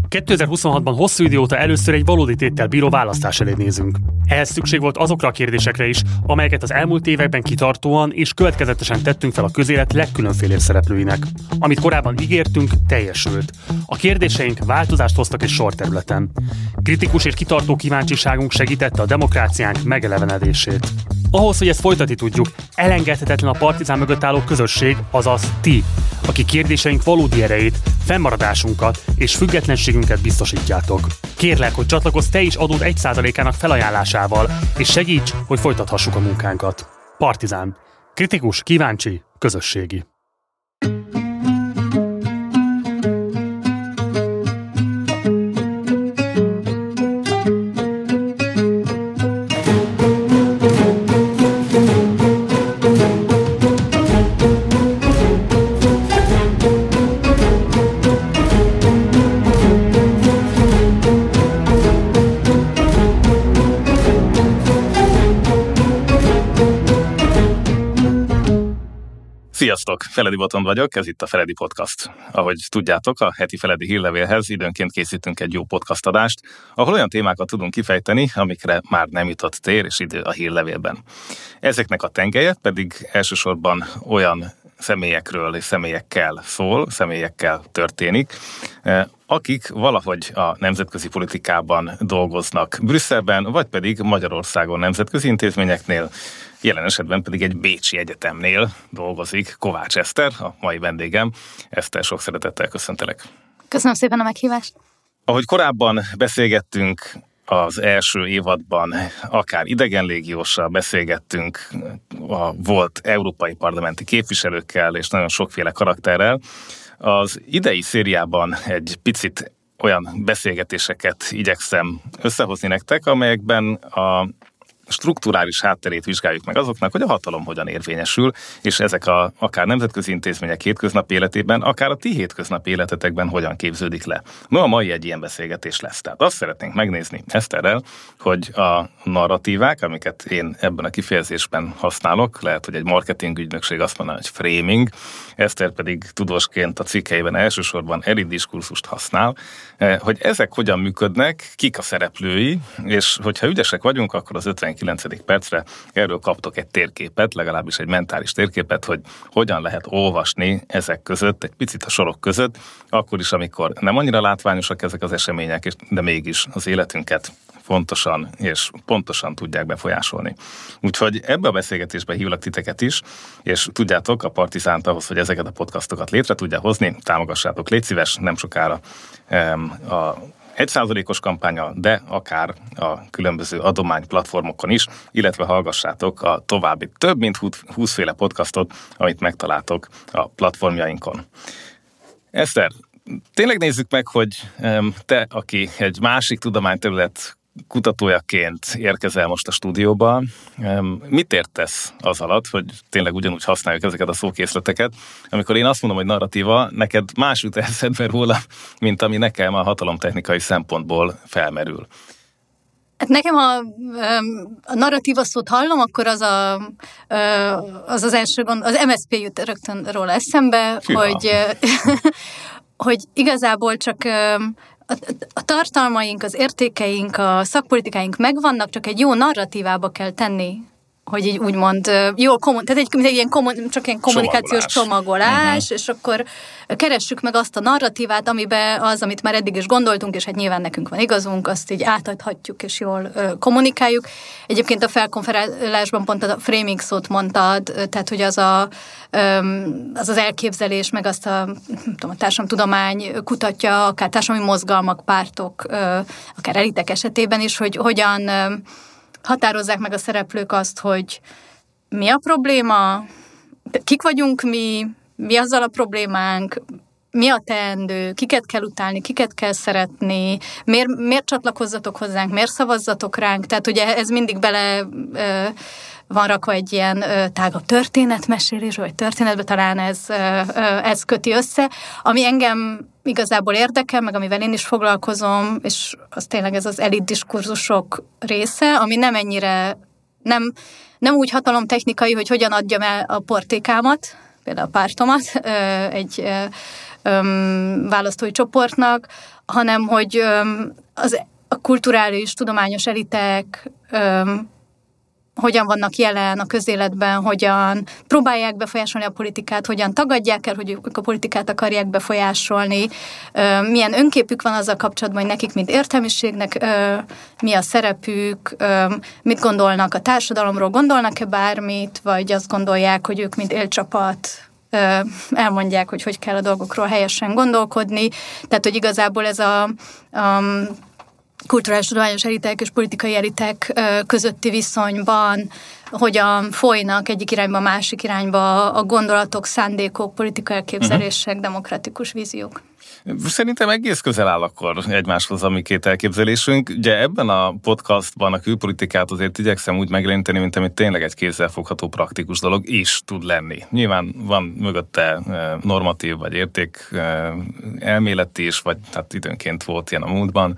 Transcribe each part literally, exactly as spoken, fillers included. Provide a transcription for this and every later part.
kétezer-huszonhatban hosszú idő óta először egy valódi téttel bíró választás elé nézünk. Ehhez szükség volt azokra a kérdésekre is, amelyeket az elmúlt években kitartóan és következetesen tettünk fel a közélet legkülönfélébb szereplőinek. Amit korábban ígértünk, teljesült. A kérdéseink változást hoztak egy sor területen. Kritikus és kitartó kíváncsiságunk segítette a demokráciánk megelevenedését. Ahhoz, hogy ezt folytatni tudjuk, elengedhetetlen a Partizán mögött álló közösség, azaz ti, aki kérdéseink valódi erejét, fennmaradásunkat és függetlenségünket biztosítjátok. Kérlek, hogy csatlakozz te is adód egy százalékának felajánlásával, és segíts, hogy folytathassuk a munkánkat. Partizán. Kritikus, kíváncsi, közösségi. Sziasztok! Feledi Botond vagyok, ez itt a Feledi Podcast. Ahogy tudjátok, a heti Feledi hírlevélhez időnként készítünk egy jó podcast adást, ahol olyan témákat tudunk kifejteni, amikre már nem jutott tér és idő a hírlevélben. Ezeknek a tengelye pedig elsősorban olyan személyekről és személyekkel szól, személyekkel történik, akik valahogy a nemzetközi politikában dolgoznak Brüsszelben, vagy pedig Magyarországon nemzetközi intézményeknél, jelen esetben pedig egy bécsi egyetemnél dolgozik Kovács Eszter, a mai vendégem. Eszter, sok szeretettel köszöntelek. Köszönöm szépen a meghívást. Ahogy korábban beszélgettünk az első évadban, akár idegenlégióssal beszélgettünk a volt európai parlamenti képviselőkkel és nagyon sokféle karakterrel, az idei szériában egy picit olyan beszélgetéseket igyekszem összehozni nektek, amelyekben a strukturális hátterét vizsgáljuk meg azoknak, hogy a hatalom hogyan érvényesül, és ezek a, akár nemzetközi intézmények hétköznapi életében, akár a ti hétköznapi életetekben hogyan képződik le. No, a mai egy ilyen beszélgetés lesz. Tehát azt szeretnénk megnézni Eszterrel, hogy a narratívák, amiket én ebben a kifejezésben használok, lehet, hogy egy marketing ügynökség azt mondaná, hogy framing, Eszter pedig tudósként a cikkeiben elsősorban elitdiskúrzust használ, hogy ezek hogyan működnek, kik a szereplői, és hogyha ügyesek vagyunk, akkor az ötvenkilencedik percre erről kaptok egy térképet, legalábbis egy mentális térképet, hogy hogyan lehet olvasni ezek között, egy picit a sorok között, akkor is, amikor nem annyira látványosak ezek az események, de mégis az életünket fontosan és pontosan tudják befolyásolni. Úgyhogy ebbe a beszélgetésbe hívlak titeket is, és tudjátok, a Partizánt ahhoz, hogy ezeket a podcastokat létre tudja hozni, támogassátok, légy szíves, nem sokára a egy százalékos kampánya, de akár a különböző adományplatformokon is, illetve hallgassátok a további több mint húsz féle podcastot, amit megtaláltok a platformjainkon. Eszter, tényleg nézzük meg, hogy te, aki egy másik tudományterület kutatójaként érkezel most a stúdióba, mit értesz az alatt, hogy tényleg ugyanúgy használjuk ezeket a szókészleteket, amikor én azt mondom, hogy narratíva, neked más jut eszedbe róla, mint ami nekem a hatalomtechnikai szempontból felmerül. Hát nekem a, a narratíva szót hallom, akkor az a, az, az első gond, az em es zé pé jut rögtön róla eszembe, hogy, hogy igazából csak A, a tartalmaink, az értékeink, a szakpolitikáink megvannak, csak egy jó narratívába kell tenni, hogy így úgymond jó, kommun, tehát egy, egy ilyen kommun, csak ilyen kommunikációs csomagolás, csomagolás uh-huh. és akkor keressük meg azt a narratívát, amiben az, amit már eddig is gondoltunk, és hát nyilván nekünk van igazunk, azt így átadhatjuk, és jól uh, kommunikáljuk. Egyébként a felkonferálásban pont a framing szót mondtad, tehát hogy az a, um, az, az elképzelés, meg azt a, nem tudom, a társadalomtudomány kutatja, akár társadalmi mozgalmak, pártok, uh, akár elitek esetében is, hogy hogyan uh, határozzák meg a szereplők azt, hogy mi a probléma, kik vagyunk mi, mi azzal a problémánk, mi a teendő, kiket kell utálni, kiket kell szeretni, miért, miért csatlakozzatok hozzánk, miért szavazzatok ránk, tehát ugye ez mindig bele ö, van rakva egy ilyen ö, tágabb történetmesélés, vagy történetbe talán ez, ö, ö, ez köti össze, ami engem igazából érdekel, meg amivel én is foglalkozom, és az tényleg ez az elitdiskúrzusok része, ami nem ennyire, nem, nem úgy hatalomtechnikai, hogy hogyan adjam el a portékámat, például a pártomat egy öm, választói csoportnak, hanem hogy öm, az, a kulturális, tudományos elitek öm, hogyan vannak jelen a közéletben, hogyan próbálják befolyásolni a politikát, hogyan tagadják el, hogy ők a politikát akarják befolyásolni, milyen önképük van azzal kapcsolatban, hogy nekik, mint értelmiségnek mi a szerepük, mit gondolnak a társadalomról, gondolnak-e bármit, vagy azt gondolják, hogy ők, mint élcsapat, elmondják, hogy hogy kell a dolgokról helyesen gondolkodni. Tehát, hogy igazából ez a... a kulturális tudományos elitek és politikai elitek közötti viszonyban hogyan folynak egyik irányba, másik irányba a gondolatok, szándékok, politikai elképzelések, uh-huh. demokratikus víziók. Szerintem egész közel áll akkor egymáshoz a mi két elképzelésünk. Ugye ebben a podcastban a külpolitikát azért igyekszem úgy megjeleníteni, mint amit tényleg egy kézzelfogható praktikus dolog is tud lenni. Nyilván van mögötte normatív vagy érték elméleti is, vagy hát időnként volt ilyen a múltban,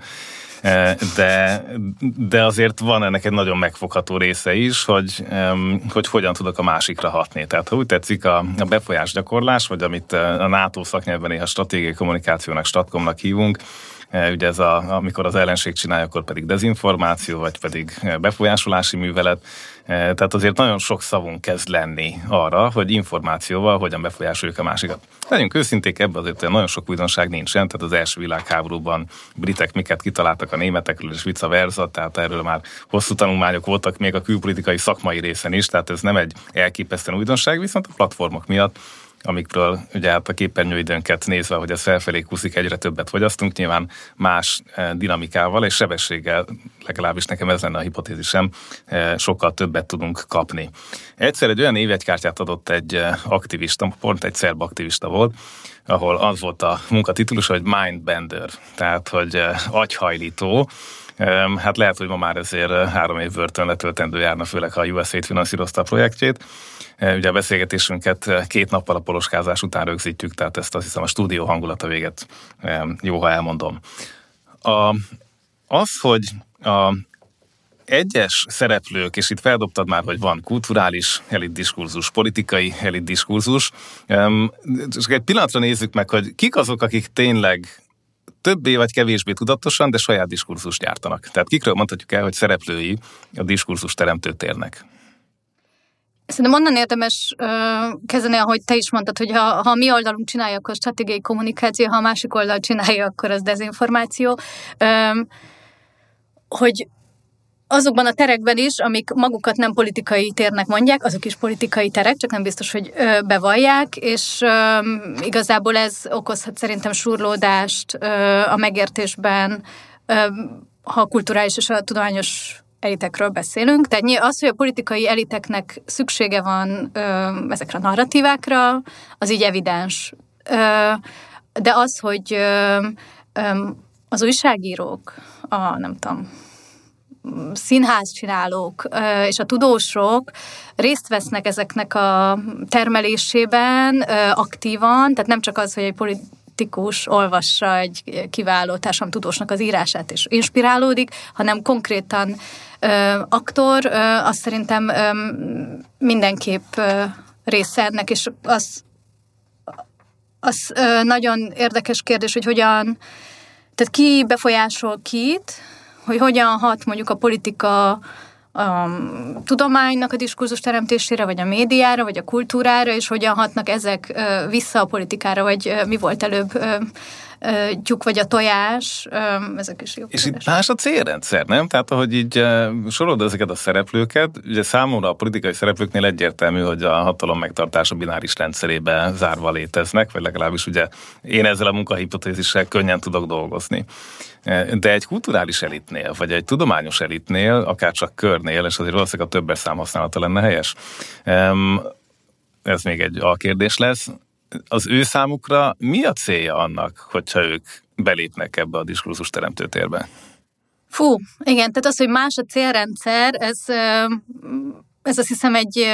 De, de azért van ennek egy nagyon megfogható része is, hogy, hogy hogyan tudok a másikra hatni. Tehát ha úgy tetszik, a, a befolyásgyakorlás, vagy amit a NATO szaknyelven néha stratégiai kommunikációnak, statkomnak hívunk, ugye ez a, amikor az ellenség csinálja, akkor pedig dezinformáció, vagy pedig befolyásolási művelet. Tehát azért nagyon sok szavunk kezd lenni arra, hogy információval hogyan befolyásoljuk a másikat. Legyünk őszinték, ebben azért nagyon sok újdonság nincsen, tehát az első világháborúban britek miket kitaláltak a németekről, és vice versa, tehát erről már hosszú tanulmányok voltak még a külpolitikai szakmai részen is, tehát ez nem egy elképesztően újdonság, viszont a platformok miatt, amikről ugye hát a képernyőidőnket nézve, hogy ez felfelé kúszik, egyre többet fogyasztunk, nyilván más dinamikával és sebességgel, legalábbis nekem ez lenne a hipotézisem, sokkal többet tudunk kapni. Egyszer egy olyan évjegykártyát adott egy aktivista, pont egy szerb aktivista volt, ahol az volt a munkatitulus, hogy mindbender, tehát hogy agyhajlító. Hát lehet, hogy ma már ezért három év börtön letöltendő járna, főleg ha a u es á-t finanszírozta a projektjét. Ugye a beszélgetésünket két nappal a poloskázás után rögzítjük, tehát ezt azt hiszem a stúdió hangulata véget jó, ha elmondom. A, az, hogy a egyes szereplők, és itt feldobtad már, hogy van kulturális elitdiskurzus, politikai elitdiskurzus, csak egy pillanatra nézzük meg, hogy kik azok, akik tényleg többé vagy kevésbé tudatosan, de saját diskurzust gyártanak. Tehát kikről mondhatjuk el, hogy szereplői a diskurzus teremtő térnek? Szerintem onnan érdemes uh, kezdeni, ahogy te is mondtad, hogy ha, ha a mi oldalunk csinálja, akkor stratégiai kommunikáció, ha a másik oldal csinálja, akkor az dezinformáció. Um, hogy azokban a terekben is, amik magukat nem politikai térnek mondják, azok is politikai terek, csak nem biztos, hogy ö, bevallják, és ö, igazából ez okozhat szerintem surlódást ö, a megértésben, ö, ha a kulturális és a tudományos elitekről beszélünk. Tehát az, hogy a politikai eliteknek szüksége van ö, ezekre a narratívákra, az így evidens. Ö, de az, hogy ö, ö, az újságírók, a nem tudom, színházcsinálók és a tudósok részt vesznek ezeknek a termelésében aktívan, tehát nem csak az, hogy egy politikus olvassa egy kiváló társadalomtudósnak az írását és inspirálódik, hanem konkrétan aktor, azt szerintem mindenképp része ennek, és az, az nagyon érdekes kérdés, hogy hogyan, tehát ki befolyásol kit, hogy hogyan hat mondjuk a politika a tudománynak a diskurzus teremtésére, vagy a médiára, vagy a kultúrára, és hogyan hatnak ezek vissza a politikára, vagy mi volt előbb tyúk vagy a tojás, ezek is jó. És itt más a célrendszer, nem? Tehát ahogy így sorolod ezeket a szereplőket, ugye számomra a politikai szereplőknél egyértelmű, hogy a hatalom megtartása bináris rendszerébe zárva léteznek, vagy legalábbis ugye én ezzel a munkahipotézissel könnyen tudok dolgozni. De egy kulturális elitnél, vagy egy tudományos elitnél, akár csak körnél, és azért valószínűleg a többes számhasználata lenne helyes, ez még egy alkérdés lesz, az ő számukra mi a célja annak, hogyha ők belépnek ebbe a diskurzus teremtő térbe? Fú, igen, tehát az, hogy más a célrendszer, ez, ez azt hiszem egy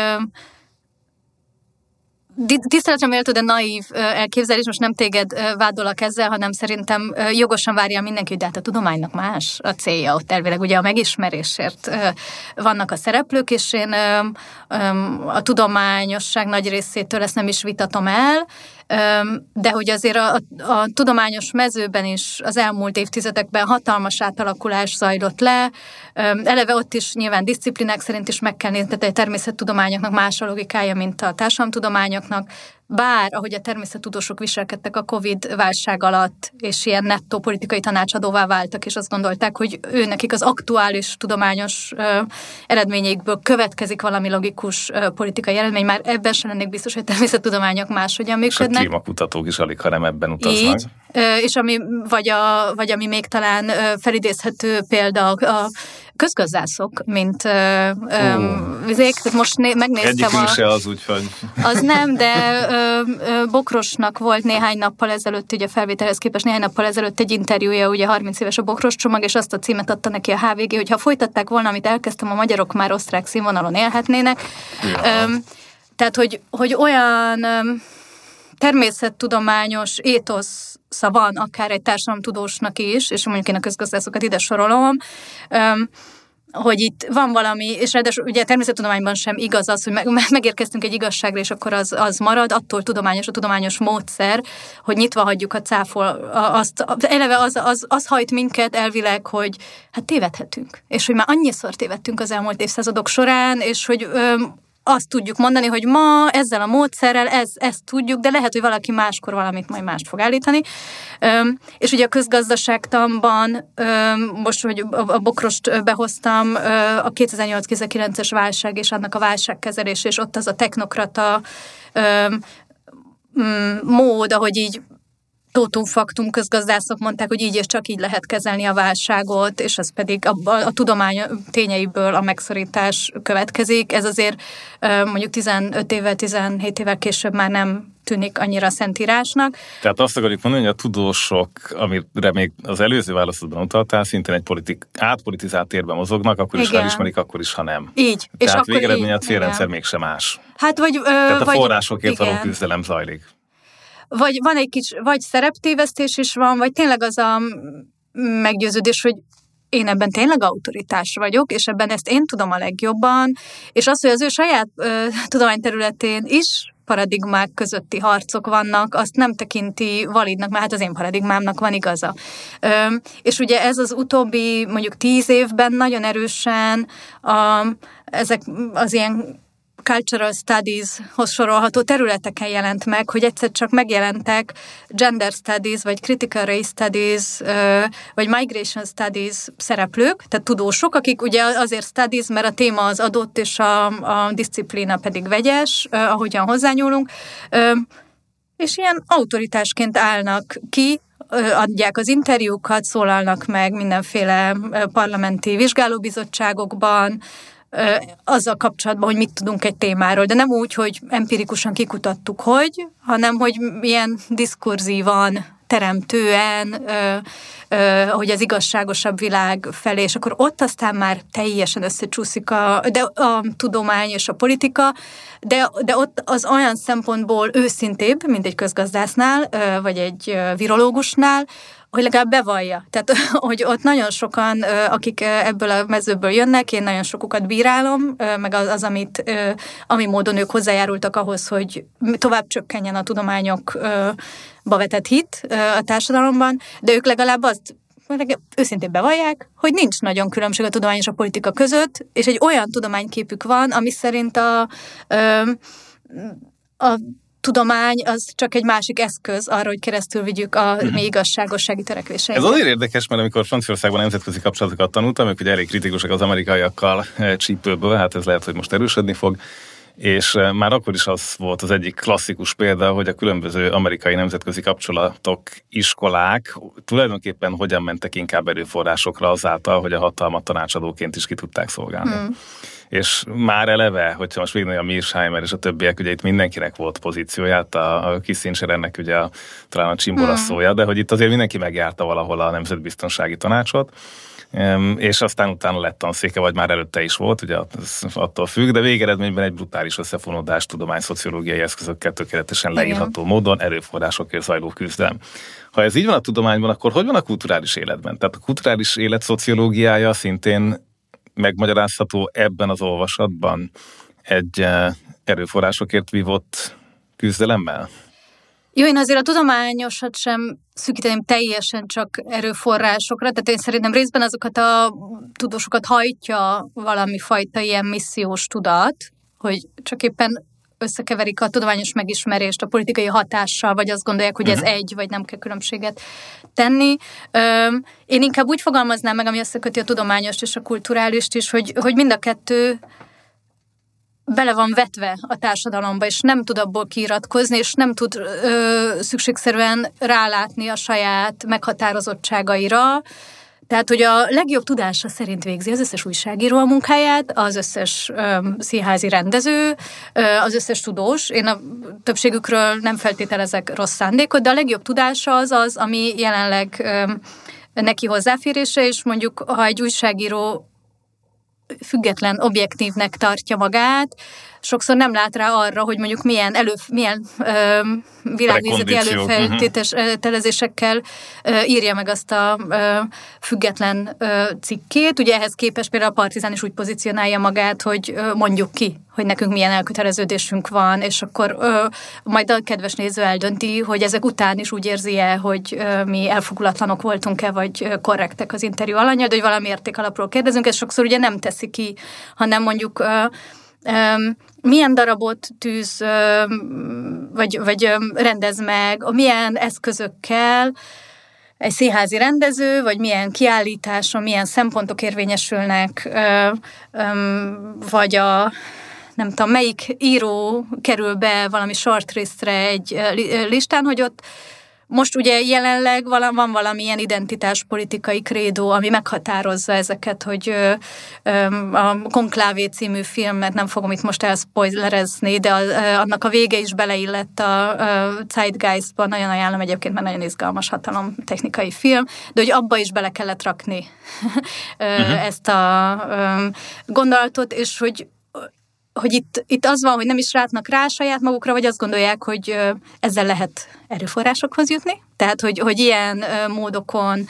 tiszteletre méltó, de naív elképzelés, most nem téged vádolok ezzel, hanem szerintem jogosan várja mindenki, hogy de hát a tudománynak más a célja ott elvileg. Ugye a megismerésért vannak a szereplők, és én a tudományosság nagy részétől ezt nem is vitatom el, de hogy azért a, a, a tudományos mezőben is az elmúlt évtizedekben hatalmas átalakulás zajlott le. Eleve ott is nyilván disziplinák szerint is meg kell nézni, tehát a természettudományoknak más a logikája, mint a társadalomtudományoknak. Bár, ahogy a természettudósok viselkedtek a Covid válság alatt, és ilyen nettó politikai tanácsadóvá váltak, és azt gondolták, hogy ő nekik az aktuális tudományos ö, eredményeikből következik valami logikus ö, politikai eredmény. Már ebben sem lennék biztos, hogy természettudományok máshogyan működnek. És a klímakutatók is alig, ha nem ebben utaznak. Így, ö, és ami, vagy, a, vagy ami még talán ö, felidézhető példa a közgazdászok, mint ö, ö, vizék. Most né, megnéztem Egyikünk a... se az, úgyhogy... Az nem, de ö, ö, Bokrosnak volt néhány nappal ezelőtt, ugye a felvételhez képest néhány nappal ezelőtt egy interjúja, ugye harminc éves a Bokros csomag, és azt a címet adta neki a há vé gé, hogy ha folytatták volna, amit elkezdtem, a magyarok már osztrák színvonalon élhetnének. Ja. Ö, tehát, hogy, hogy olyan ö, természettudományos étosza van akár egy társadalomtudósnak is, és mondjuk én a közgazdászokat ide sorolom, ö, hogy itt van valami, és ráadásul ugye a természettudományban sem igaz az, hogy meg, megérkeztünk egy igazságra, és akkor az, az marad, attól tudományos a tudományos módszer, hogy nyitva hagyjuk a cáfol, azt, eleve az, az, az hajt minket elvileg, hogy hát tévedhetünk, és hogy már annyiszor tévedtünk az elmúlt évszázadok során, és hogy öm, azt tudjuk mondani, hogy ma ezzel a módszerrel ez, ezt tudjuk, de lehet, hogy valaki máskor valamit majd mást fog állítani. Öm, és ugye a közgazdaságtanban, öm, most, hogy a, a Bokrost behoztam, öm, a kétezer-nyolc kétezer-kilences válság és annak a válságkezelés, és ott az a technokrata öm, m, mód, ahogy így tótum faktum közgazdászok mondták, hogy így és csak így lehet kezelni a válságot, és ez pedig a, a, a tudomány tényeiből a megszorítás következik. Ez azért mondjuk tizenöt évvel, tizenhét évvel később már nem tűnik annyira szentírásnak. Tehát azt akarjuk mondani, hogy a tudósok, amire még az előző választodban utaltál, szintén egy politik, átpolitizált térben mozognak, akkor is, ha elismerik, akkor is, ha nem. Így. Tehát végeredmény a célrendszer mégsem más. Hát vagy... Ö, Tehát a vagy, forrásokért való küzdelem zajlik. Vagy van egy kicsi, vagy szereptévesztés is van, vagy tényleg az a meggyőződés, hogy én ebben tényleg autoritás vagyok, és ebben ezt én tudom a legjobban, és az, hogy az ő saját ö, tudományterületén is paradigmák közötti harcok vannak, azt nem tekinti validnak, mert hát az én paradigmámnak van igaza. Ö, és ugye ez az utóbbi mondjuk tíz évben nagyon erősen a, ezek az ilyen cultural studies-hoz sorolható területeken jelent meg, hogy egyszer csak megjelentek gender studies, vagy critical race studies, vagy migration studies szereplők, tehát tudósok, akik ugye azért studies, mert a téma az adott, és a, a diszciplína pedig vegyes, ahogyan hozzányúlunk, és ilyen autoritásként állnak ki, adják az interjúkat, szólalnak meg mindenféle parlamenti vizsgálóbizottságokban, azzal kapcsolatban, hogy mit tudunk egy témáról, de nem úgy, hogy empirikusan kikutattuk, hogy, hanem hogy ilyen diskurzívan, teremtően, ö, ö, hogy az igazságosabb világ felé, és akkor ott aztán már teljesen összecsúszik a, de a tudomány és a politika, de, de ott az olyan szempontból őszintébb, mint egy közgazdásznál, ö, vagy egy virológusnál, hogy legalább bevallja. Tehát, hogy ott nagyon sokan, akik ebből a mezőből jönnek, én nagyon sokukat bírálom, meg az, az amit, ami módon ők hozzájárultak ahhoz, hogy tovább csökkenjen a tudományokba vetett hit a társadalomban, de ők legalább azt őszintén bevallják, hogy nincs nagyon különbség a tudomány és a politika között, és egy olyan tudományképük van, ami szerint a, a tudomány az csak egy másik eszköz arra, hogy keresztül vigyük a mm-hmm. mi igazságossági törekvéseinket. Ez azért érdekes, mert amikor Franciaországban nemzetközi kapcsolatokat tanultam, ők ugye elég kritikusak az amerikaiakkal csípőből, hát ez lehet, hogy most erősödni fog, és már akkor is az volt az egyik klasszikus példa, hogy a különböző amerikai nemzetközi kapcsolatok, iskolák tulajdonképpen hogyan mentek inkább erőforrásokra azáltal, hogy a hatalmat tanácsadóként is ki tudták szolgálni. Hmm. És már eleve, hogyha most végül a Mearsheimer és a többiek, ugye itt mindenkinek volt pozícióját, a, a Kissinger ennek ugye a, talán a csimborasszója, de hogy itt azért mindenki megjárta valahol a nemzetbiztonsági tanácsot, és aztán utána lett tanszéke, vagy már előtte is volt, ugye attól függ, de végeredményben egy brutális összefonódás tudományszociológiai eszközökkel tökéletesen leírható módon erőforrásokért zajló küzdelem. Ha ez így van a tudományban, akkor hogy van a kulturális életben? Tehát a kulturális élet szociológiája szintén megmagyarázható ebben az olvasatban egy erőforrásokért vívott küzdelemmel? Jó, én azért a tudományosat sem szűkíteném teljesen csak erőforrásokra, tehát én szerintem részben azokat a tudósokat hajtja valami fajta ilyen missziós tudat, hogy csak éppen összekeverik a tudományos megismerést a politikai hatással, vagy azt gondolják, hogy ez uh-huh. egy, vagy nem kell különbséget tenni. Én inkább úgy fogalmaznám meg, ami összeköti a tudományost és a kulturális is, hogy, hogy mind a kettő bele van vetve a társadalomba, és nem tud abból kiiratkozni, és nem tud ö, szükségszerűen rálátni a saját meghatározottságaira. Tehát, hogy a legjobb tudása szerint végzi az összes újságíró a munkáját, az összes ö, színházi rendező, ö, az összes tudós. Én a többségükről nem feltételezek rossz szándékot, de a legjobb tudása az az, ami jelenleg ö, neki hozzáférése, és mondjuk, ha egy újságíró független, objektívnek tartja magát, sokszor nem lát rá arra, hogy mondjuk milyen, elő, milyen ö, világnézeti előfeltételezésekkel ö, írja meg azt a ö, független ö, cikkét. Ugye ehhez képest például a Partizán is úgy pozícionálja magát, hogy ö, mondjuk ki, hogy nekünk milyen elköteleződésünk van, és akkor ö, majd a kedves néző eldönti, hogy ezek után is úgy érzi-e, hogy ö, mi elfogulatlanok voltunk-e, vagy ö, korrektek az interjú alanya, de hogy valami értékalapról kérdezünk, ez sokszor ugye nem teszi ki, hanem mondjuk ö, Um, milyen darabot tűz, um, vagy, vagy um, rendez meg, milyen eszközökkel egy színházi rendező, vagy milyen kiállításon, milyen szempontok érvényesülnek, um, um, vagy a nem tudom, melyik író kerül be valami shortlistre egy listán, hogy ott most ugye jelenleg van valamilyen identitáspolitikai krédó, ami meghatározza ezeket, hogy a Konklávé című filmet nem fogom itt most elspoilerezni, de annak a vége is beleillett a Zeitgeistba, nagyon ajánlom egyébként, mert nagyon izgalmas hatalomtechnikai film, de hogy abba is bele kellett rakni uh-huh. ezt a gondolatot, és hogy hogy itt, itt az van, hogy nem is rátnak rá saját magukra, vagy azt gondolják, hogy ezzel lehet erőforrásokhoz jutni. Tehát, hogy, hogy ilyen módokon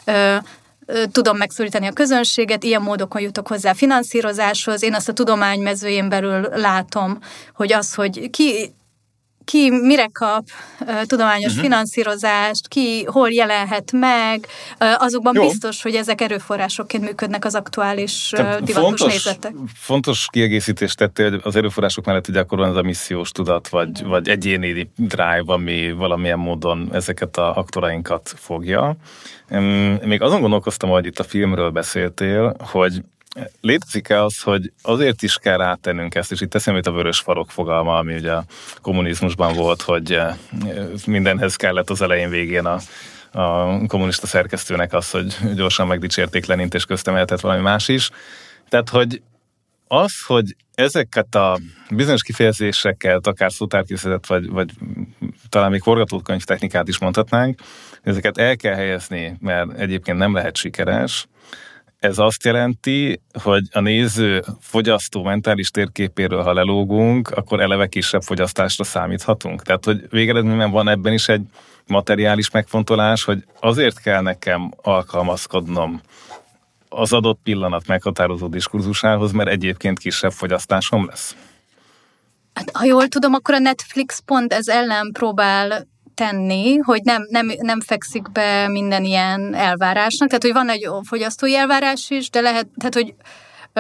tudom megszólítani a közönséget, ilyen módokon jutok hozzá finanszírozáshoz. Én azt a tudomány mezőjén belül látom, hogy az, hogy ki... ki mire kap uh, tudományos uh-huh. finanszírozást, ki hol jelenhet meg, uh, azokban Jó. biztos, hogy ezek erőforrásokként működnek az aktuális uh, divatos fontos, nézetek. Fontos kiegészítést tettél, hogy az erőforrások mellett gyakran ez a missziós tudat, vagy, uh-huh. vagy egyéni drive, ami valamilyen módon ezeket a aktorainkat fogja. Um, még azon gondolkoztam, hogy itt a filmről beszéltél, hogy létezik-e az, hogy azért is kell rátennünk ezt, és itt teszem itt a vörös farok fogalma, ami ugye a kommunizmusban volt, hogy mindenhez kellett az elején végén a, a kommunista szerkesztőnek az, hogy gyorsan megdicsérték Lenint, és köztem eltett valami más is. Tehát, hogy az, hogy ezeket a bizonyos kifejezéseket, akár szótárkészletet, vagy, vagy talán még forgatókönyv technikát is mondhatnánk, ezeket el kell helyezni, mert egyébként nem lehet sikeres. Ez azt jelenti, hogy a néző fogyasztó mentális térképéről, ha lelógunk, akkor eleve kisebb fogyasztásra számíthatunk. Tehát, hogy végeredményben van ebben is egy materiális megfontolás, hogy azért kell nekem alkalmazkodnom az adott pillanat meghatározó diskurzusához, mert egyébként kisebb fogyasztásom lesz. Hát, ha jól tudom, akkor a Netflix pont ez ellen próbál tenni, hogy nem, nem, nem fekszik be minden ilyen elvárásnak. Tehát, hogy van egy fogyasztói elvárás is, de lehet, tehát, hogy ö,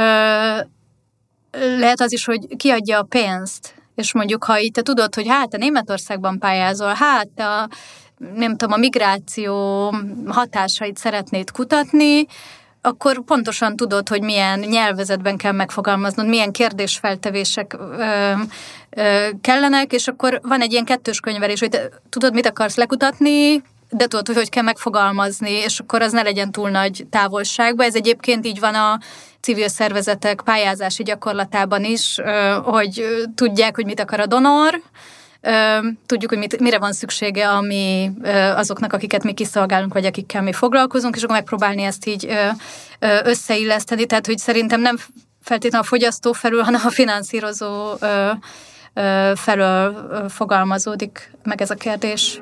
lehet az is, hogy kiadja a pénzt, és mondjuk, ha itt te tudod, hogy hát a Németországban pályázol, hát a, nem tudom, a migráció hatásait szeretnéd kutatni, akkor pontosan tudod, hogy milyen nyelvezetben kell megfogalmaznod, milyen kérdésfeltevések ö, ö, kellenek, és akkor van egy ilyen kettős könyvelés, hogy te tudod, mit akarsz lekutatni, de tudod, hogy hogy kell megfogalmazni, és akkor az ne legyen túl nagy távolságban. Ez egyébként így van a civil szervezetek pályázási gyakorlatában is, ö, hogy tudják, hogy mit akar a donor, tudjuk, hogy mit, mire van szüksége ami azoknak, akiket mi kiszolgálunk, vagy akikkel mi foglalkozunk, és akkor megpróbálni ezt így összeilleszteni. Tehát, hogy szerintem nem feltétlenül a fogyasztó felül, hanem a finanszírozó felől fogalmazódik meg ez a kérdés.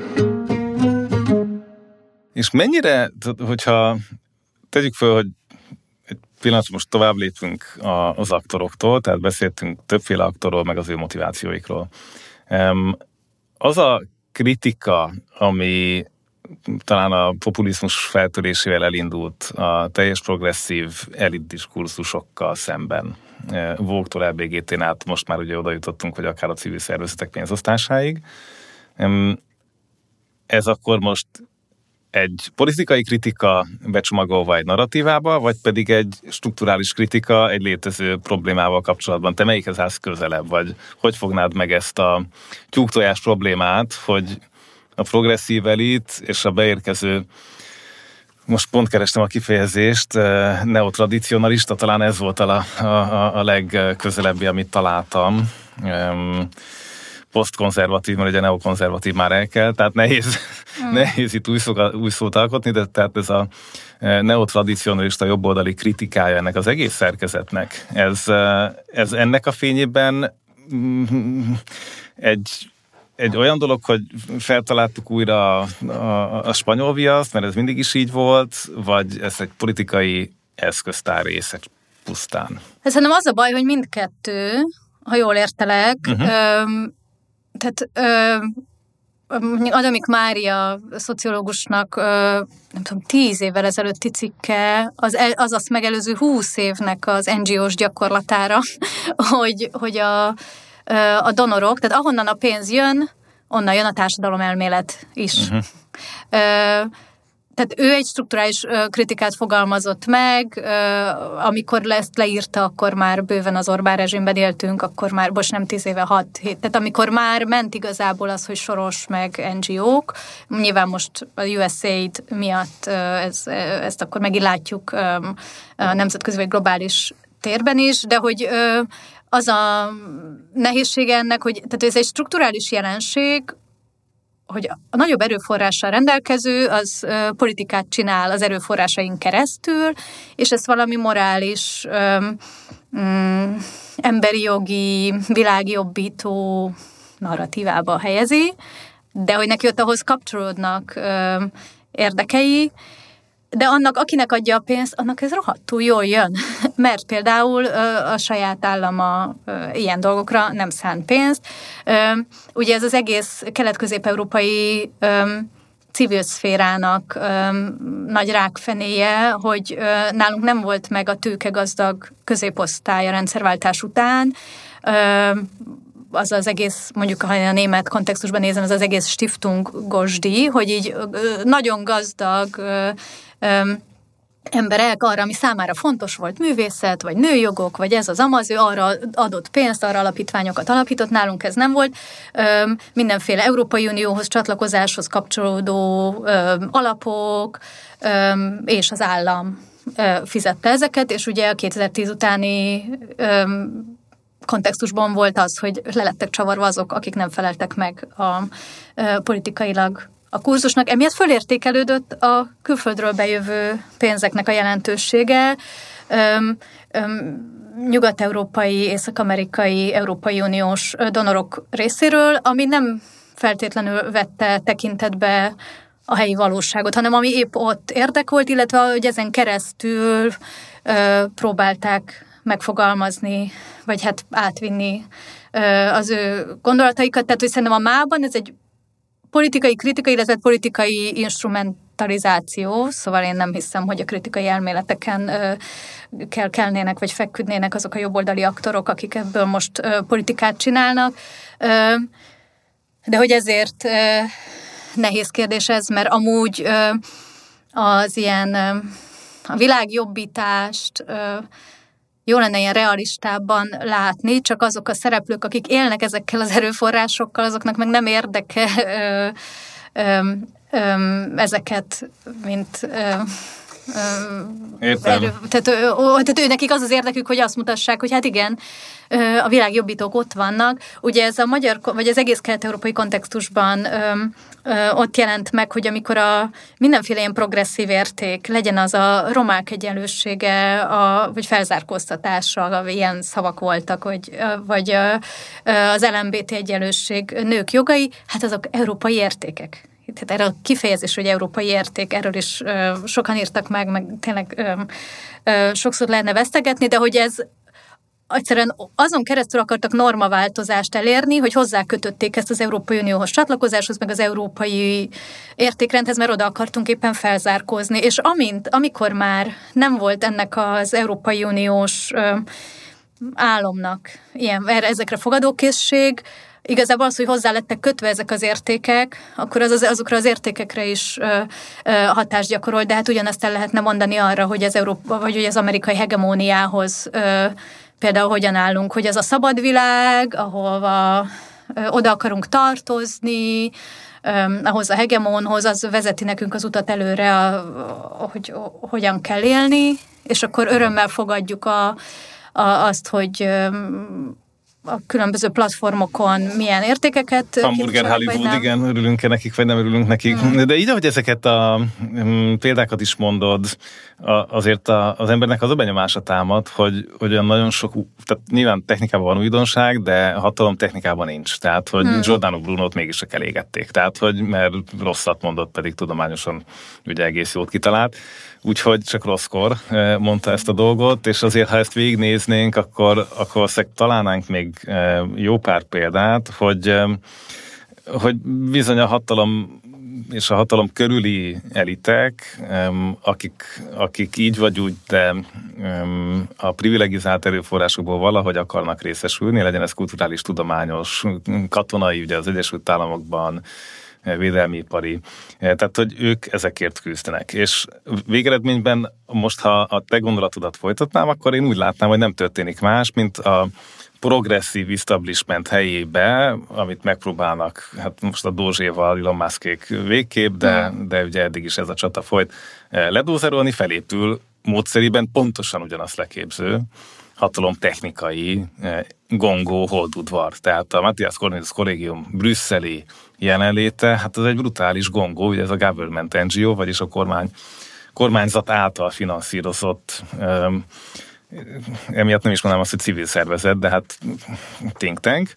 És mennyire, hogyha tegyük föl, hogy egy pillanat most tovább lépünk az aktoroktól, tehát beszéltünk többféle aktorról, meg az ő motivációikról. Az a kritika, ami talán a populizmus feltörésével elindult a teljes progresszív elit diskurzusokkal szemben. Vogue-tól el bé gé té-n át most már ugye oda jutottunk, hogy akár a civil szervezetek pénzosztásáig. Ez akkor most egy politikai kritika becsomagolva egy narratívába, vagy pedig egy strukturális kritika egy létező problémával kapcsolatban? Te melyikhez állsz közelebb, vagy hogy fognád meg ezt a tyúktojás problémát, hogy a progresszív elit és a beérkező, most pont kerestem a kifejezést, neotradicionalista, talán ez volt a, a, a legközelebbi, amit találtam. Posztkonzervatív, mert ugye neokonzervatív már el kell, tehát nehéz, mm. nehéz itt új, szó, új szót alkotni, de tehát ez a neotradicionalista jobboldali kritikája ennek az egész szerkezetnek, ez, ez ennek a fényében egy, egy olyan dolog, hogy feltaláltuk újra a, a, a spanyol viaszt, mert ez mindig is így volt, vagy ez egy politikai eszköztár része pusztán? Szerintem az a baj, hogy mindkettő, ha jól értelek, uh-huh. öm, tehát ö, Adamik Mária szociológusnak ö, nem tudom, tíz évvel ezelőtti cikke, az, az azt megelőző húsz évnek az en gé ó-s gyakorlatára, hogy, hogy a, a donorok, tehát ahonnan a pénz jön, onnan jön a társadalomelmélet is. Uh-huh. Ö, Tehát ő egy strukturális kritikát fogalmazott meg, amikor ezt leírta, akkor már bőven az Orbán rezsimben éltünk, akkor már, most nem tíz éve, hat hét, tehát amikor már ment igazából az, hogy Soros meg en gé ó-k, nyilván most a u es á i dé miatt ez, ezt akkor megint látjuk a nemzetközi vagy globális térben is, de hogy az a nehézsége ennek, hogy tehát ez egy strukturális jelenség, hogy a nagyobb erőforrással rendelkező, az ö, politikát csinál az erőforrásaink keresztül, és ezt valami morális, ö, mm, emberi jogi, világjobbító narratívába helyezi, de hogy neki ott ahhoz kapcsolódnak ö, érdekei, de annak, akinek adja a pénzt, annak ez rohadtul jól jön. Mert például a saját állama ilyen dolgokra nem szán pénzt. Ugye ez az egész kelet-közép-európai civil szférának nagy rákfenéje, hogy nálunk nem volt meg a tőkegazdag középosztály a rendszerváltás után, az az egész, mondjuk ha a német kontextusban nézem, az az egész Stiftungos díj, hogy így nagyon gazdag emberek arra, ami számára fontos volt, művészet, vagy nőjogok, vagy ez az amaz, ő arra adott pénzt, arra alapítványokat alapított, nálunk ez nem volt. Mindenféle Európai Unióhoz csatlakozáshoz kapcsolódó alapok, és az állam fizette ezeket, és ugye a kétezer-tíz utáni kontextusban volt az, hogy lelettek csavarva azok, akik nem feleltek meg a, a politikailag a kurzusnak. Emiatt fölértékelődött a külföldről bejövő pénzeknek a jelentősége. Öm, öm, nyugat-európai, észak-amerikai, Európai Uniós donorok részéről, ami nem feltétlenül vette tekintetbe a helyi valóságot, hanem ami épp ott érdekolt, illetve hogy ezen keresztül ö, próbálták megfogalmazni, vagy hát átvinni ö, az ő gondolataikat. Tehát, hogy szerintem a mában ez egy politikai kritika, illetve politikai instrumentalizáció, szóval én nem hiszem, hogy a kritikai elméleteken ö, kell kelnének, vagy feküdnének azok a jobboldali aktorok, akik ebből most ö, politikát csinálnak. Ö, de hogy ezért ö, nehéz kérdés ez, mert amúgy ö, az ilyen ö, a világjobbítást ö, jó lenne ilyen realistábban látni, csak azok a szereplők, akik élnek ezekkel az erőforrásokkal, azoknak meg nem érdeke ö, ö, ö, ezeket, mint ö, Erő, tehát, ö, tehát ő nekik az az érdekük, hogy azt mutassák, hogy hát igen, ö, a világjobbítók ott vannak. Ugye ez a magyar, vagy az egész kelet-európai kontextusban ö, ö, ott jelent meg, hogy amikor a mindenféle ilyen progresszív érték, legyen az a romák egyenlősége, a, vagy felzárkóztatása, ilyen szavak voltak, vagy, vagy az el em bé té egyenlőség, nők jogai, hát azok európai értékek. Tehát erre a kifejezés, hogy európai érték, erről is ö, sokan írtak meg, meg tényleg ö, ö, sokszor lehetne vesztegetni, de hogy ez egyszerűen azon keresztül akartak normaváltozást elérni, hogy hozzákötötték ezt az Európai Unióhoz csatlakozáshoz, meg az európai értékrendhez, mert oda akartunk éppen felzárkózni. És amint, amikor már nem volt ennek az Európai Uniós ö, álomnak ilyen, ezekre fogadókészség, igazából az, hogy hozzá lettek kötve ezek az értékek, akkor az, az azokra az értékekre is ö, ö, hatást gyakorol, de hát ugyanezt el lehetne mondani arra, hogy az, Európa, vagy hogy az amerikai hegemóniához ö, például hogyan állunk, hogy ez a szabad világ, ahova ö, oda akarunk tartozni, ö, ahhoz a hegemónhoz, az vezeti nekünk az utat előre, a, a, hogy a, hogyan kell élni, és akkor örömmel fogadjuk a, a, azt, hogy ö, a különböző platformokon milyen értékeket... Hamburger Hollywood, igen, örülünk-e nekik, vagy nem örülünk nekik. Hmm. De így, ahogy ezeket a um, példákat is mondod, a, azért a, az embernek az a benyomása támad, hogy, hogy olyan nagyon sok, tehát nyilván technikában van újdonság, de hatalom technikában nincs. Tehát, hogy hmm. Giordano Brunót mégis csak elégették. Tehát, hogy mert rosszat mondott, pedig tudományosan ugye egész jót kitalált. Úgyhogy csak rosszkor mondta ezt a dolgot, és azért, ha ezt végignéznénk, akkor, akkor találnánk még jó pár példát, hogy, hogy bizony a hatalom és a hatalom körüli elitek, akik, akik így vagy úgy, de a privilegizált erőforrásokból valahogy akarnak részesülni, legyen ez kulturális, tudományos, katonai, ugye az Egyesült Államokban, védelmi ipari. Tehát, hogy ők ezekért küzdenek. És végeredményben most, ha a te gondolatodat folytatnám, akkor én úgy látnám, hogy nem történik más, mint a progresszív establishment helyébe, amit megpróbálnak, hát most a Dózséval, Elon Muskék végképp, de, de ugye eddig is ez a csata folyt, ledózerolni, felépül módszerében pontosan ugyanazt leképző hatalomtechnikai gongó holdudvar. Tehát a Matthias Corvinus Collegium brüsszeli jelenléte, hát ez egy brutális gongó, ugye ez a government en gé o, vagyis a kormány, kormányzat által finanszírozott, um, emiatt nem is mondanám azt, hogy civil szervezet, de hát think tank,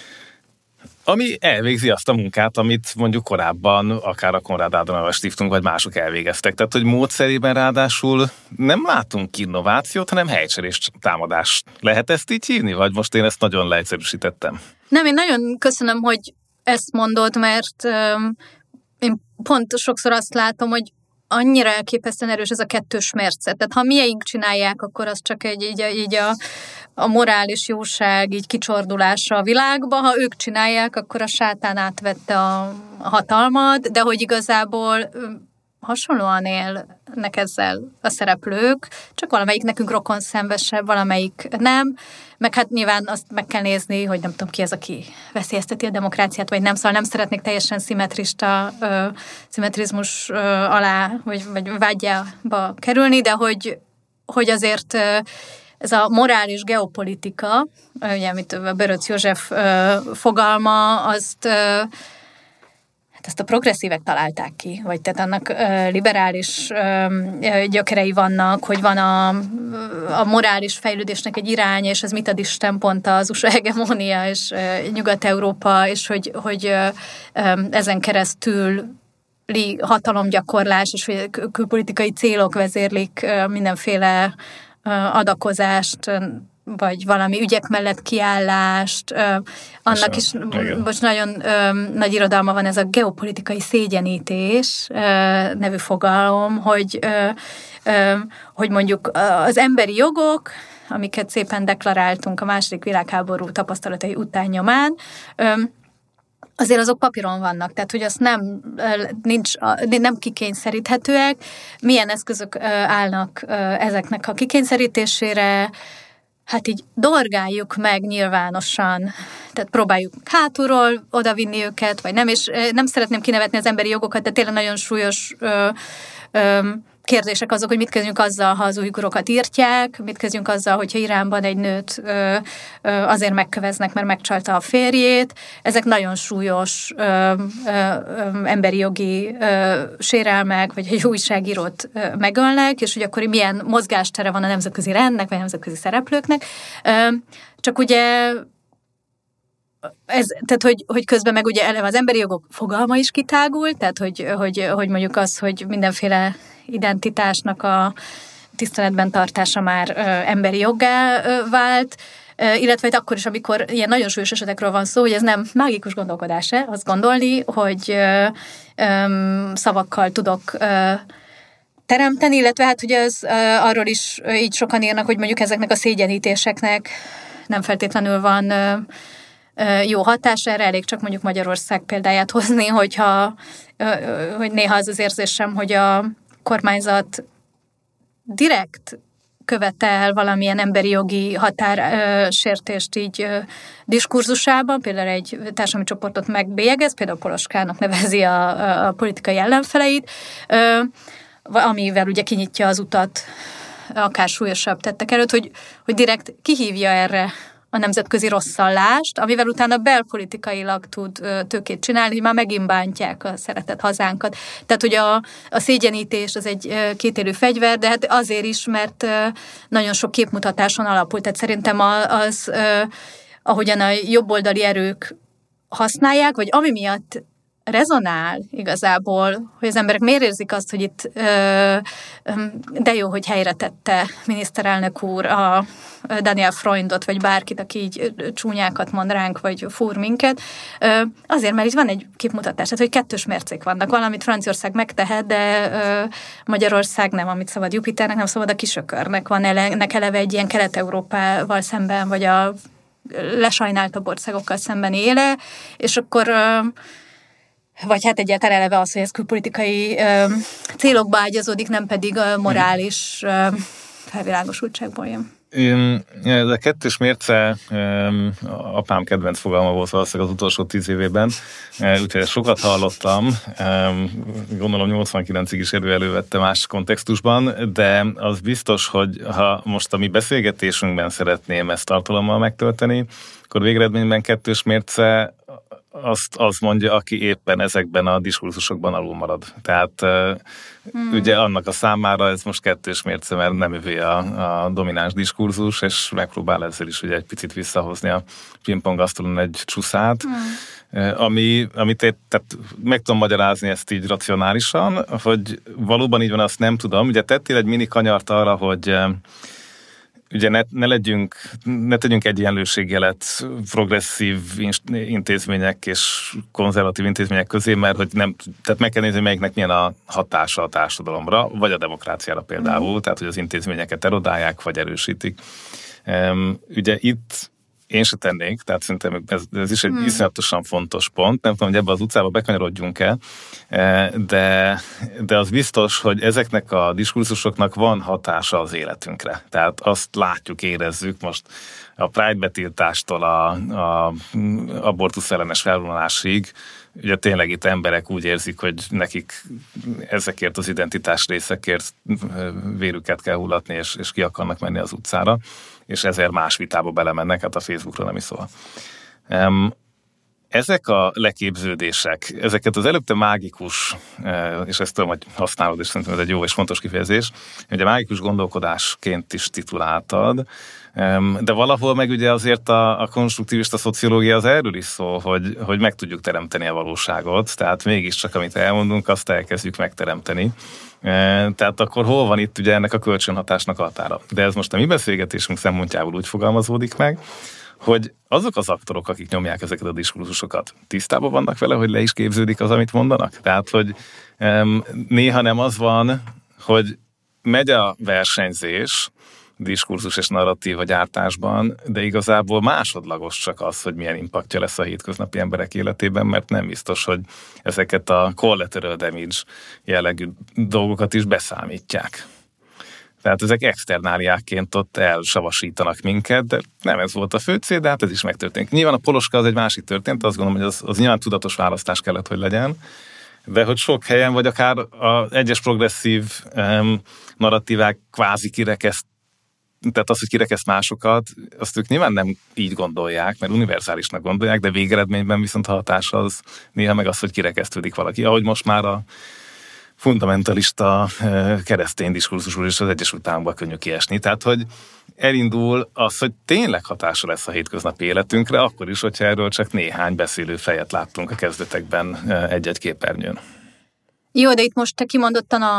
ami elvégzi azt a munkát, amit mondjuk korábban akár a Konrad Adenauer Stiftung vagy mások elvégeztek. Tehát, hogy módszerében ráadásul nem látunk innovációt, hanem helycserés támadást. Lehet ezt így hívni? Vagy most én ezt nagyon leegyszerűsítettem? Nem, én nagyon köszönöm, hogy ezt mondod, mert um, én pont sokszor azt látom, hogy annyira elképesztően erős ez a kettős mérce. Tehát ha miénk csinálják, akkor az csak egy, így, így a, a morális jóság így kicsordulása a világba. Ha ők csinálják, akkor a sátán átvette a, a hatalmat, de hogy igazából hasonlóan élnek ezzel a szereplők, csak valamelyik nekünk rokon szenvesebb, valamelyik nem, meg hát nyilván azt meg kell nézni, hogy nem tudom ki az, aki veszélyezteti a demokráciát, vagy nem, szóval nem szeretnék teljesen szimmetrista, ö, szimmetrizmus ö, alá, vagy, vagy vágyába kerülni, de hogy, hogy azért ö, ez a morális geopolitika, ugye, amit a Böröcz József ö, fogalma, azt ö, hát ezt a progresszívek találták ki, vagy tehát annak ö, liberális ö, gyökerei vannak, hogy van a, a morális fejlődésnek egy irány, és ez mit ad Isten, pont az u es á hegemónia, és ö, Nyugat-Európa, és hogy, hogy ö, ö, ezen keresztül hatalomgyakorlás, és hogy külpolitikai célok vezérlik ö, mindenféle ö, adakozást, vagy valami ügyek mellett kiállást, ö, annak is igen. Most nagyon ö, nagy irodalma van ez a geopolitikai szégyenítés ö, nevű fogalom, hogy, ö, ö, hogy mondjuk az emberi jogok, amiket szépen deklaráltunk a második világháború tapasztalatai után nyomán, ö, azért azok papíron vannak, tehát hogy azt nem, nincs, nem kikényszeríthetőek, milyen eszközök állnak ezeknek a kikényszerítésére. Hát így dorgáljuk meg nyilvánosan, tehát próbáljuk hátulról odavinni őket, vagy nem, és nem szeretném kinevetni az emberi jogokat, de tényleg nagyon súlyos ö, ö, kérdések azok, hogy mit kezdjünk azzal, ha az ujgurokat írtják, mit kezdjünk azzal, hogyha Iránban egy nőt ö, ö, azért megköveznek, mert megcsalta a férjét. Ezek nagyon súlyos ö, ö, ö, emberi jogi ö, sérelmek, vagy egy újságírót ö, megölnek, és hogy akkor milyen mozgástere van a nemzetközi rendnek, vagy a nemzetközi szereplőknek. Ö, csak ugye ez, tehát, hogy, hogy közben meg ugye eleve az emberi jogok fogalma is kitágult, tehát, hogy, hogy, hogy mondjuk az, hogy mindenféle identitásnak a tiszteletben tartása már emberi joggá vált, illetve akkor is, amikor ilyen nagyon súlyos esetekről van szó, hogy ez nem mágikus gondolkodás-e, azt gondolni, hogy szavakkal tudok teremteni, illetve hát ugye az, arról is így sokan írnak, hogy mondjuk ezeknek a szégyenítéseknek nem feltétlenül van jó hatás, erre elég csak mondjuk Magyarország példáját hozni, hogyha, hogy néha az az érzésem, hogy a kormányzat direkt követel valamilyen emberi jogi határsértést így diskurzusában, például egy társadalmi csoportot megbélyegez, például Poloskának nevezi a, a politikai ellenfeleit, amivel ugye kinyitja az utat akár súlyosabb tettek előtt, hogy, hogy direkt kihívja erre a nemzetközi rosszallást, amivel utána belpolitikailag tud tőkét csinálni, hogy már megint bántják a szeretett hazánkat. Tehát, hogy a, a szégyenítés az egy kétélű fegyver, de hát azért is, mert nagyon sok képmutatáson alapul. Tehát szerintem az, ahogyan a jobboldali erők használják, vagy ami miatt rezonál igazából, hogy az emberek miért érzik azt, hogy itt de jó, hogy helyre tette miniszterelnök úr a Daniel Freundot, vagy bárkit, aki így csúnyákat mond ránk, vagy fúr minket. Azért, mert itt van egy képmutatás, tehát, hogy kettős mércék vannak. Valamit Franciaország megtehet, de Magyarország nem, amit szabad Jupiternek, nem szabad a kisökörnek. Van ennek eleve egy ilyen Kelet-Európával szemben, vagy a lesajnáltabb országokkal szemben éle, és akkor vagy hát egyáltalán eleve az, hogy ez külpolitikai ö, célokba ágyazódik, nem pedig a morális ö, felvilágosultságból jön. Ez a kettős mérce apám kedvenc fogalma volt valószínűleg az utolsó tíz évében, úgyhogy sokat hallottam, gondolom nyolcvankilencig is elő elővette más kontextusban, de az biztos, hogy ha most a mi beszélgetésünkben szeretném ezt tartalommal megtölteni, akkor végeredményben kettős mérce azt, azt mondja, aki éppen ezekben a diskurzusokban alul marad. Tehát hmm. ugye annak a számára ez most kettős mérce, mert nem övé a, a domináns diskurzus, és megpróbál ezzel is ugye egy picit visszahozni a pingpongasztalon egy csúszát, hmm. ami, amit én, tehát meg tudom magyarázni ezt így racionálisan, hogy valóban így van, azt nem tudom. Ugye tettél egy mini kanyart arra, hogy ugye ne, ne legyünk, ne tegyünk egyenlőségjelet progresszív intézmények és konzervatív intézmények közé, mert hogy nem, tehát meg kell nézni, melyiknek milyen a hatása a társadalomra, vagy a demokráciára például, mm. tehát hogy az intézményeket erodálják, vagy erősítik. Um, ugye itt én se tennék, tehát szerintem ez, ez is egy hmm. iszonyatosan fontos pont. Nem tudom, hogy ebbe az utcába bekanyarodjunk el, de, de az biztos, hogy ezeknek a diskurzusoknak van hatása az életünkre. Tehát azt látjuk, érezzük most a Pride betiltástól a, a abortusz ellenes felvonulásig. Ugye tényleg itt emberek úgy érzik, hogy nekik ezekért az identitás részekért vérüket kell hullatni, és, és ki akarnak menni az utcára, és ezer más vitába belemennek, hát a Facebookra nem is szól. Ezek a leképződések, ezeket az előbb te mágikus, és ezt tudom, hogy használod, és szerintem ez egy jó és fontos kifejezés, ugye mágikus gondolkodásként is tituláltad, de valahol meg ugye azért a, a konstruktivista szociológia az erről is szól, hogy, hogy meg tudjuk teremteni a valóságot, tehát mégiscsak amit elmondunk, azt elkezdjük megteremteni. Tehát akkor hol van itt ugye ennek a kölcsönhatásnak a határa? De ez most a mi beszélgetésünk szempontjából úgy fogalmazódik meg, hogy azok az aktorok, akik nyomják ezeket a diskurzusokat, tisztában vannak vele, hogy le is képződik az, amit mondanak? Tehát, hogy um, néha nem az van, hogy megy a versenyzés, diskurzus és narratíva gyártásban, de igazából másodlagos csak az, hogy milyen impaktja lesz a hétköznapi emberek életében, mert nem biztos, hogy ezeket a collateral damage jellegű dolgokat is beszámítják. Tehát ezek externáliákként ott elsavasítanak minket, de nem ez volt a fő cél, de hát ez is megtörtént. Nyilván a Poloska az egy másik történt, azt gondolom, hogy az, az nyilván tudatos választás kellett, hogy legyen, de hogy sok helyen, vagy akár az egyes progresszív um, narratívák kvázi kirekeszt, tehát az, hogy kirekeszt másokat, azt ők nyilván nem így gondolják, mert univerzálisnak gondolják, de végeredményben viszont a hatás az néha meg az, hogy kirekesztődik valaki. Ahogy most már a fundamentalista keresztény diskurzusról is az Egyesült Államokban könnyű kiesni. Tehát, hogy elindul az, hogy tényleg hatása lesz a hétköznapi életünkre, akkor is, hogyha erről csak néhány beszélő fejet láttunk a kezdetekben egy-egy képernyőn. Jó, de itt most te kimondottan a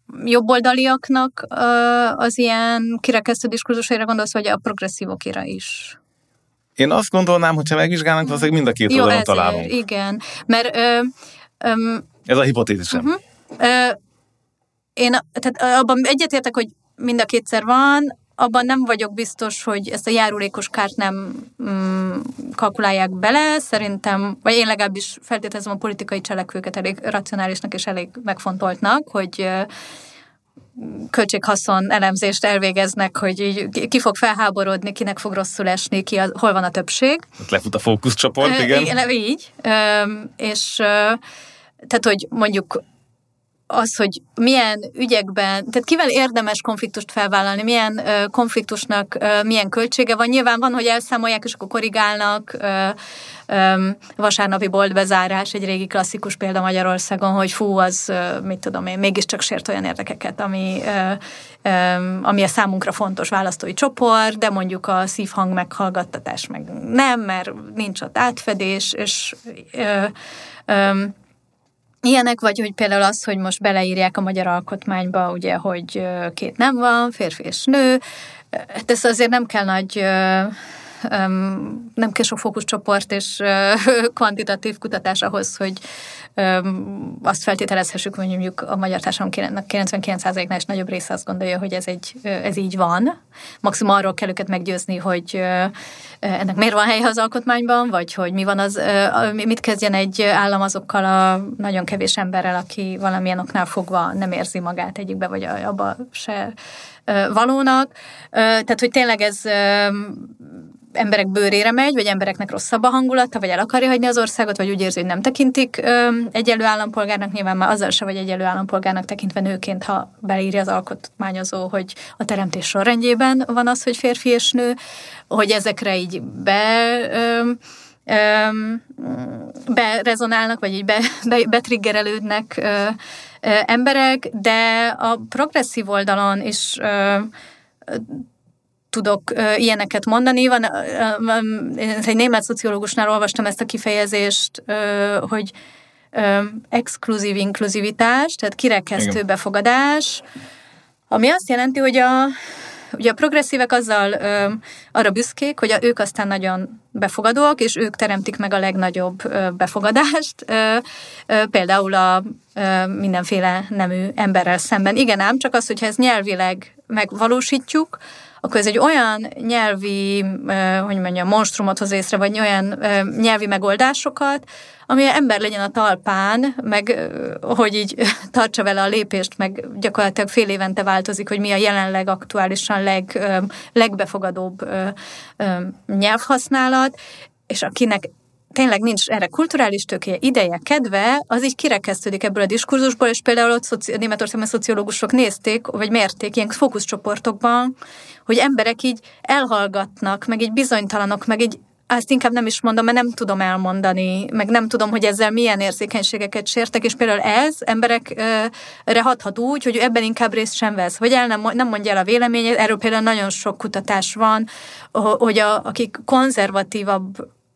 jobboldaliaknak az ilyen kirekesztő diskurzusaira gondolsz, vagy a progresszívokira is? Én azt gondolnám, hogyha megvizsgálnánk, valószínűleg mind a két Jó, oldalon ezért, találunk. igen. Mert... Ö, ö, Ez a hipotézisem. Uh-huh. Ö, én tehát abban egyetértek, hogy mind a kétszer van, abban nem vagyok biztos, hogy ezt a járulékos kárt nem mm, kalkulálják bele. Szerintem, vagy én legalábbis feltételezem a politikai cselekvőket elég racionálisnak és elég megfontoltnak, hogy költséghaszon elemzést elvégeznek, hogy így, ki fog felháborodni, kinek fog rosszul esni, ki a, hol van a többség. Ott lefut a fókuszcsoport, igen. Igen, így. És tehát, hogy mondjuk az, hogy milyen ügyekben, tehát kivel érdemes konfliktust felvállalni, milyen ö, konfliktusnak ö, milyen költsége van. Nyilván van, hogy elszámolják, és akkor korrigálnak. Ö, ö, vasárnapi boltbezárás, egy régi klasszikus példa Magyarországon, hogy fú, az, ö, mit tudom én, mégiscsak sért olyan érdekeket, ami, ö, ö, ami a számunkra fontos választói csoport, de mondjuk a szívhang meghallgattatás meg nem, mert nincs ott átfedés, és ö, ö, ilyenek, vagy hogy például az, hogy most beleírják a magyar alkotmányba, ugye, hogy két nem van, férfi és nő. Hát ez azért nem kell nagy, nem kell sok fókuszcsoport és kvantitatív kutatás ahhoz, hogy azt feltételezhessük, hogy mondjuk a magyar társadalomnak kilencvenkilenc százaléknál is nagyobb része azt gondolja, hogy ez, egy, ez így van. Maximum arról kell őket meggyőzni, hogy ennek miért van helye az alkotmányban, vagy hogy mi van az, mit kezdjen egy állam azokkal a nagyon kevés emberrel, aki valamilyen oknál fogva nem érzi magát egyikbe, vagy abba se valónak. Tehát, hogy tényleg ez emberek bőrére megy, vagy embereknek rosszabb a hangulata, vagy el akarja hagyni az országot, vagy úgy érzi, hogy nem tekintik egyenlő állampolgárnak, nyilván már azzal se vagy egyenlő állampolgárnak tekintve nőként, ha beírja az alkotmányozó, hogy a teremtés sorrendjében van az, hogy férfi és nő, hogy ezekre így be... Ö, berezonálnak, vagy így be, be, betriggerelődnek ö, ö, emberek, de a progresszív oldalon is ö, ö, tudok ö, ilyeneket mondani. Van, ö, ö, egy német szociológusnál olvastam ezt a kifejezést, ö, hogy ö, exkluzív inkluzivitás, tehát kirekesztő igen. befogadás, ami azt jelenti, hogy a ugye a progresszívek azzal ö, arra büszkék, hogy a, ők aztán nagyon befogadóak, és ők teremtik meg a legnagyobb ö, befogadást, ö, ö, például a ö, mindenféle nemű emberrel szemben. Igen ám, csak az, hogyha ezt nyelvileg megvalósítjuk, akkor ez egy olyan nyelvi, ö, hogy mondjam, monstrumot hoz észre, vagy olyan ö, nyelvi megoldásokat, ami ember legyen a talpán, meg hogy így tartsa vele a lépést, meg gyakorlatilag fél évente változik, hogy mi a jelenleg aktuálisan leg, legbefogadóbb nyelvhasználat, és akinek tényleg nincs erre kulturális tőkéje, ideje, kedve, az így kirekesztődik ebből a diskurzusból, és például ott szoci- Németországban szociológusok nézték, vagy mérték ilyen fókuszcsoportokban, hogy emberek így elhallgatnak, meg így bizonytalanok, meg így azt inkább nem is mondom, mert nem tudom elmondani, meg nem tudom, hogy ezzel milyen érzékenységeket sértek, és például ez emberekre hathat úgy, hogy ebben inkább részt sem vesz, vagy el nem, nem mondja el a véleményét. Erről például nagyon sok kutatás van, hogy a, akik konzervatívabb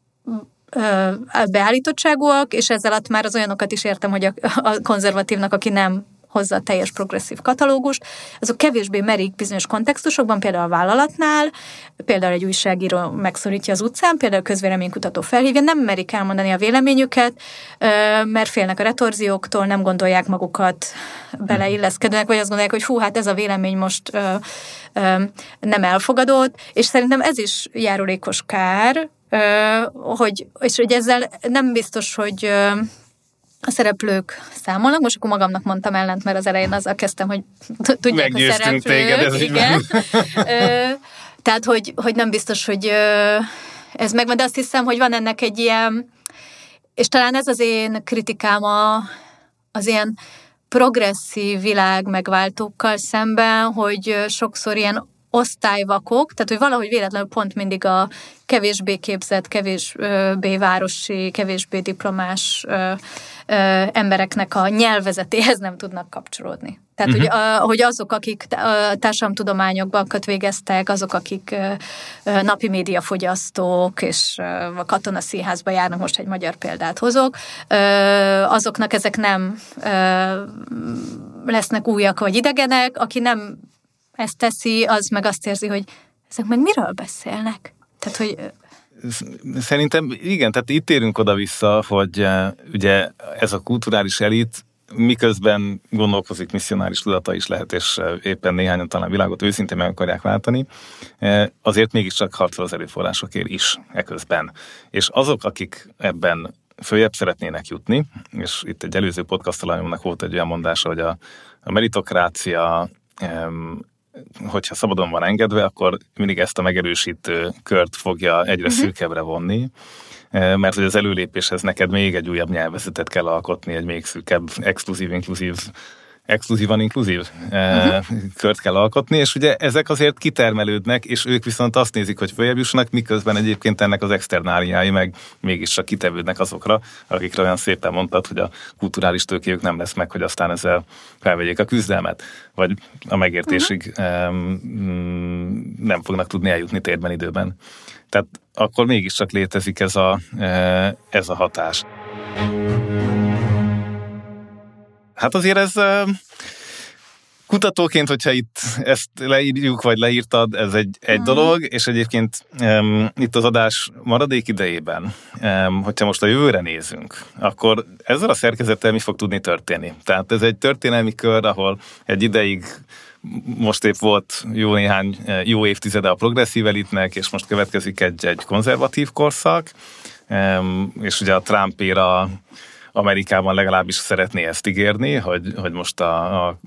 beállítottságúak, és ezzel alatt már az olyanokat is értem, hogy a, a konzervatívnak, aki nem hozza a teljes progresszív katalógust, azok kevésbé merik bizonyos kontextusokban, például a vállalatnál, például egy újságíró megszorítja az utcán, például a közvéleménykutató felhívja, nem merik elmondani a véleményüket, mert félnek a retorzióktól, nem gondolják magukat beleilleszkedőnek, vagy azt gondolják, hogy fú, hát ez a vélemény most ö, ö, nem elfogadott, és szerintem ez is járulékos kár, ö, hogy, és hogy ezzel nem biztos, hogy ö, a szereplők számolnak, most akkor magamnak mondtam ellent, mert az elején azzal kezdtem, hogy tudják a szereplők. Téged, ez igen. Ö, tehát, hogy, hogy nem biztos, hogy ö, ez megvan, de azt hiszem, hogy van ennek egy ilyen, és talán ez az én kritikám a, az ilyen progresszív világ megváltókkal szemben, hogy sokszor ilyen osztályvakok, tehát hogy valahogy véletlenül pont mindig a kevésbé képzett, kevésbé városi, kevésbé diplomás ö, ö, embereknek a nyelvezetéhez nem tudnak kapcsolódni. Tehát, uh-huh. hogy, a, hogy azok, akik társadalomtudományokbakat végeztek, azok, akik ö, napi médiafogyasztók, és ö, a Katonaszínházba járnak, most egy magyar példát hozok, ö, azoknak ezek nem ö, lesznek újak vagy idegenek, aki nem ezt teszi, az meg azt érzi, hogy ezek meg miről beszélnek? Tehát, hogy... Szerintem igen, tehát itt érünk oda-vissza, hogy ugye ez a kulturális elit miközben gondolkozik, misszionáris tudata is lehet, és éppen néhányan talán világot őszintén meg akarják váltani, azért mégiscsak harcol az erőforrásokért is eközben. És azok, akik ebben följebb szeretnének jutni, és itt egy előző podcast alanyomnak volt egy olyan mondása, hogy a, a meritokrácia, hogyha szabadon van engedve, akkor mindig ezt a megerősítő kört fogja egyre uh-huh. szűkebbre vonni, mert hogy az előlépéshez neked még egy újabb nyelvezetet kell alkotni, egy még szűkebb, exkluzív, inkluzív, exkluzívan inkluzív uh-huh. kört kell alkotni, és ugye ezek azért kitermelődnek, és ők viszont azt nézik, hogy följebb jussanak, miközben egyébként ennek az externáliái meg mégiscsak kitevődnek azokra, akikre olyan szépen mondtad, hogy a kulturális tőkéjük nem lesz meg, hogy aztán ezzel felvegyék a küzdelmet, vagy a megértésig uh-huh. um, nem fognak tudni eljutni térben, időben. Tehát akkor mégiscsak létezik ez a, ez a hatás. Hát azért ez kutatóként, hogyha itt ezt leírjuk, vagy leírtad, ez egy, egy hmm. dolog, és egyébként um, itt az adás maradék idejében, um, hogyha most a jövőre nézünk, akkor ezzel a szerkezettel mi fog tudni történni? Tehát ez egy történelmi kör, ahol egy ideig most épp volt jó néhány jó évtizede a progresszív elitnek, és most következik egy, egy konzervatív korszak, és ugye a Trump éra Amerikában legalábbis szeretné ezt ígérni, hogy, hogy most a, a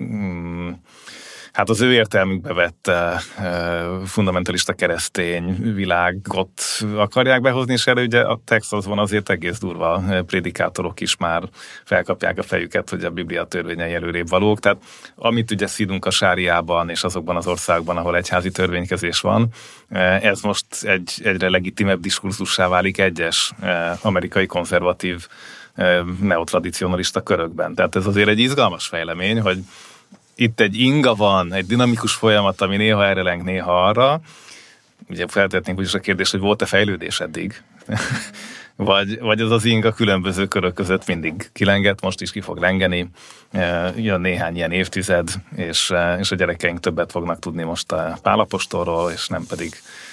hát az ő értelmükbe vett uh, fundamentalista keresztény világot akarják behozni, és erre ugye a Texasban azért egész durva prédikátorok is már felkapják a fejüket, hogy a Biblia törvényei előrébb valók. Tehát amit ugye szidunk a sáriában és azokban az országban, ahol egyházi törvénykezés van, ez most egy, egyre legitimebb diskurzussá válik egyes amerikai konzervatív neotradicionalista körökben. Tehát ez azért egy izgalmas fejlemény, hogy itt egy inga van, egy dinamikus folyamat, ami néha erre lenk, néha arra. Ugye feltehetnénk úgyis a kérdést, hogy volt-e fejlődés eddig? vagy, vagy az az inga különböző körök között mindig kilengett, most is ki fog lengeni. Jön néhány ilyen évtized, és, és a gyerekeink többet fognak tudni most a Pál apostolról, és nem pedig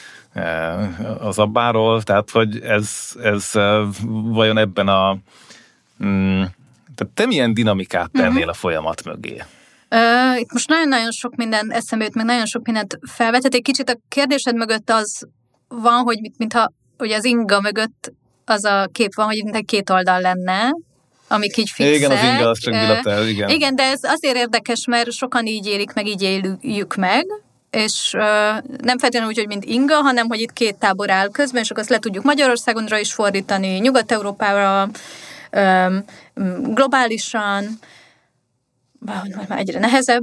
az abbáról. Tehát, hogy ez, ez vajon ebben a... Mm, tehát te milyen dinamikát tennél uh-huh. a folyamat mögé? Uh, itt most nagyon-nagyon sok minden eszembe jut, meg nagyon sok mindent felvetett. Egy kicsit a kérdésed mögött az van, hogy mintha ugye az inga mögött az a kép van, hogy mint egy két oldal lenne, amik így fixek. Igen, az inga, az csak bilaterál, igen. Igen, de ez azért érdekes, mert sokan így élik meg, így éljük meg, és uh, nem feltétlenül úgy, hogy mint inga, hanem hogy itt két tábor áll közben, és akkor azt le tudjuk Magyarországonra is fordítani, Nyugat-Európára, um, globálisan, valahogy már egyre nehezebb,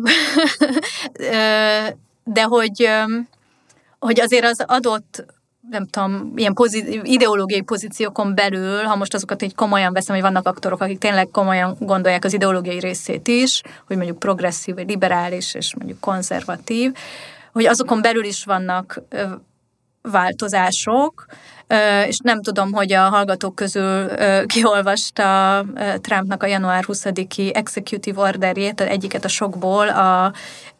de hogy, hogy azért az adott, nem tudom, ilyen pozí- ideológiai pozíciókon belül, ha most azokat így komolyan veszem, hogy vannak aktorok, akik tényleg komolyan gondolják az ideológiai részét is, hogy mondjuk progresszív, vagy liberális, és mondjuk konzervatív, hogy azokon belül is vannak változások, és nem tudom, hogy a hallgatók közül kiolvasta Trumpnak a január huszadiki executive orderjét, egyiket a sokból, a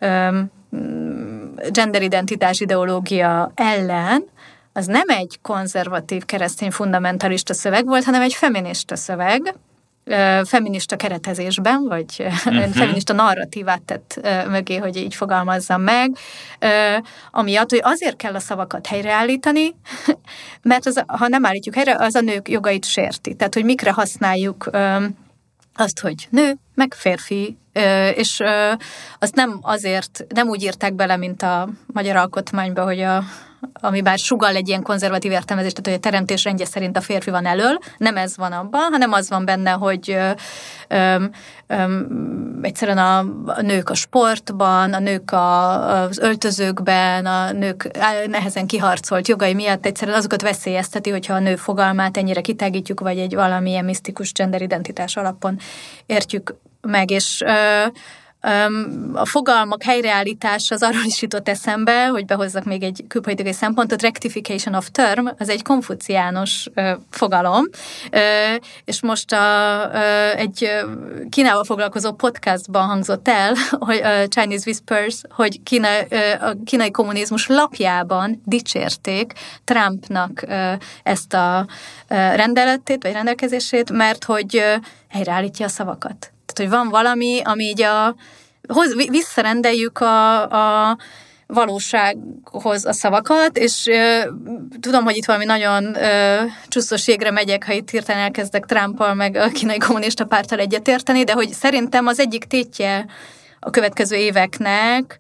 genderidentitás ideológia ellen. Az nem egy konzervatív keresztény fundamentalista szöveg volt, hanem egy feminista szöveg, feminista keretezésben, vagy uh-huh. feminista narratívát tett mögé, hogy így fogalmazzam meg, amiatt, hogy azért kell a szavakat helyreállítani, mert az, ha nem állítjuk helyre, az a nők jogait sérti. Tehát, hogy mikre használjuk azt, hogy nő, meg férfi, és azt nem azért, nem úgy írták bele, mint a magyar alkotmányba, hogy a ami bár sugall egy ilyen konzervatív értelmezést, tehát hogy a teremtés rendje szerint a férfi van elől, nem ez van abban, hanem az van benne, hogy öm, öm, egyszerűen a, a nők a sportban, a nők a, az öltözőkben, a nők nehezen kiharcolt jogai miatt egyszerűen azokat veszélyezteti, hogyha a nő fogalmát ennyire kitágítjuk, vagy egy valamilyen misztikus genderidentitás alapon értjük meg, és ö, a fogalmak helyreállítása az arról is jutott eszembe, hogy behozzak még egy külpolitikai szempontot, rectification of term, az egy konfuciánus uh, fogalom, uh, és most a, uh, egy uh, Kínával foglalkozó podcastban hangzott el, hogy uh, Chinese Whispers, hogy Kína, uh, a kínai kommunizmus lapjában dicsérték Trumpnak uh, ezt a uh, rendeletét, vagy rendelkezését, mert hogy uh, helyreállítja a szavakat. Tehát, hogy van valami, ami így a, hoz, visszarendeljük a, a valósághoz a szavakat, és ö, tudom, hogy itt valami nagyon ö, csuszos jégre megyek, ha itt hirtelen elkezdek Trumpal, meg a kínai kommunista párttal egyetérteni, de hogy szerintem az egyik tétje a következő éveknek,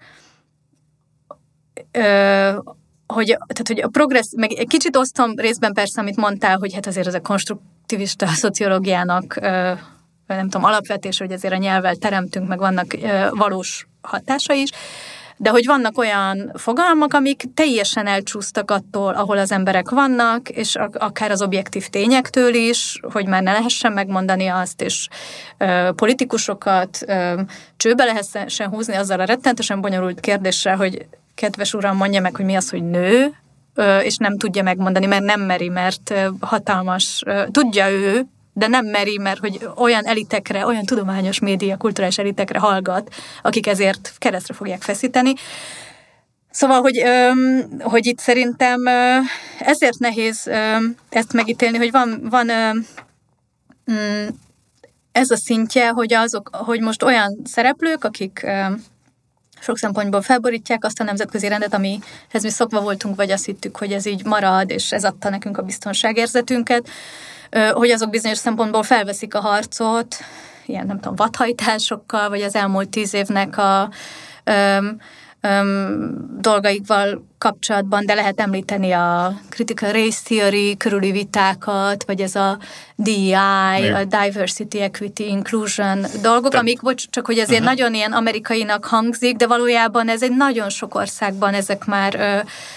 ö, hogy, tehát, hogy a progressz, meg egy kicsit osztom részben persze, amit mondtál, hogy hát azért ez a konstruktivista szociológiának ö, nem tudom, alapvetés, hogy azért a nyelvvel teremtünk, meg vannak ö, valós hatása is, de hogy vannak olyan fogalmak, amik teljesen elcsúsztak attól, ahol az emberek vannak, és akár az objektív tényektől is, hogy már ne lehessen megmondani azt, és ö, politikusokat ö, csőbe lehessen húzni azzal a rettentesen bonyolult kérdéssel, hogy kedves uram, mondja meg, hogy mi az, hogy nő, ö, és nem tudja megmondani, mert nem meri, mert ö, hatalmas, ö, tudja ő, de nem meri, mert hogy olyan elitekre, olyan tudományos média, kulturális elitekre hallgat, akik ezért keresztre fogják feszíteni. Szóval, hogy, öm, hogy itt szerintem öm, ezért nehéz öm, ezt megítélni, hogy van, van öm, ez a szintje, hogy, azok, hogy most olyan szereplők, akik öm, sok szempontból felborítják azt a nemzetközi rendet, amihez mi szokva voltunk, vagy azt hittük, hogy ez így marad, és ez adta nekünk a biztonságérzetünket, hogy azok bizonyos szempontból felveszik a harcot, ilyen nem tudom, vadhajtásokkal, vagy az elmúlt tíz évnek a öm, öm, dolgaikval kapcsolatban, de lehet említeni a critical race theory körüli vitákat, vagy ez a D E I, a diversity, equity, inclusion dolgok, Te... amik, bocs, csak hogy ezért uh-huh. nagyon ilyen amerikainak hangzik, de valójában ez egy nagyon sok országban ezek már ö,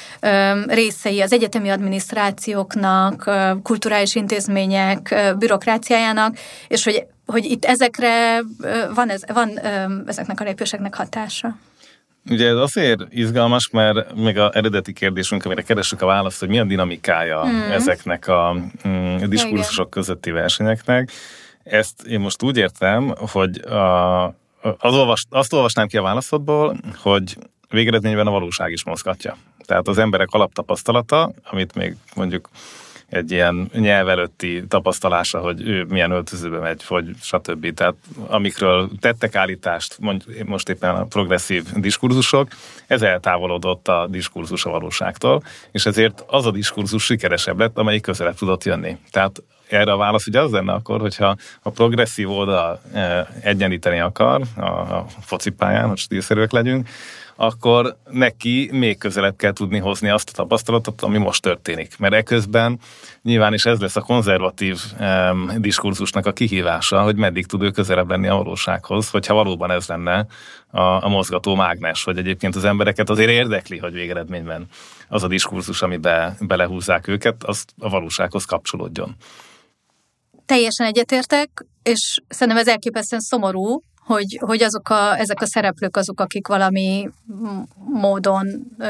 részei az egyetemi adminisztrációknak, kulturális intézmények bürokráciájának, és hogy, hogy itt ezekre van, ez, van ezeknek a lépéseknek hatása. Ugye ez azért izgalmas, mert még az eredeti kérdésünk, amire keressük a választ, hogy mi a dinamikája mm. ezeknek a mm, diskurzusok közötti versenyeknek. Ezt én most úgy értem, hogy a, az olvas, azt olvasnám ki a válaszodból, hogy végeredményben a valóság is mozgatja. Tehát az emberek alaptapasztalata, amit még mondjuk egy ilyen nyelv előtti tapasztalása, hogy ő milyen öltözőbe megy, hogy stb. Tehát amikről tettek állítást, most éppen a progresszív diskurzusok, ez eltávolodott a diskurzus a valóságtól, és ezért az a diskurzus sikeresebb lett, amelyik közelebb tudott jönni. Tehát erre a válasz ugye az lenne akkor, hogyha a progresszív oldal egyenlíteni akar a focipályán, hogy stílszerűek legyünk, akkor neki még közelebb kell tudni hozni azt a tapasztalatot, ami most történik. Mert eközben nyilván is ez lesz a konzervatív um, diskurzusnak a kihívása, hogy meddig tud ő közelebb lenni a valósághoz, hogyha valóban ez lenne a, a mozgató mágnes, hogy egyébként az embereket azért érdekli, hogy végeredményben az a diskurzus, amiben belehúzzák őket, az a valósághoz kapcsolódjon. Teljesen egyetértek, és szerintem ez elképesztően szomorú, hogy, hogy azok a, ezek a szereplők azok, akik valami módon ö,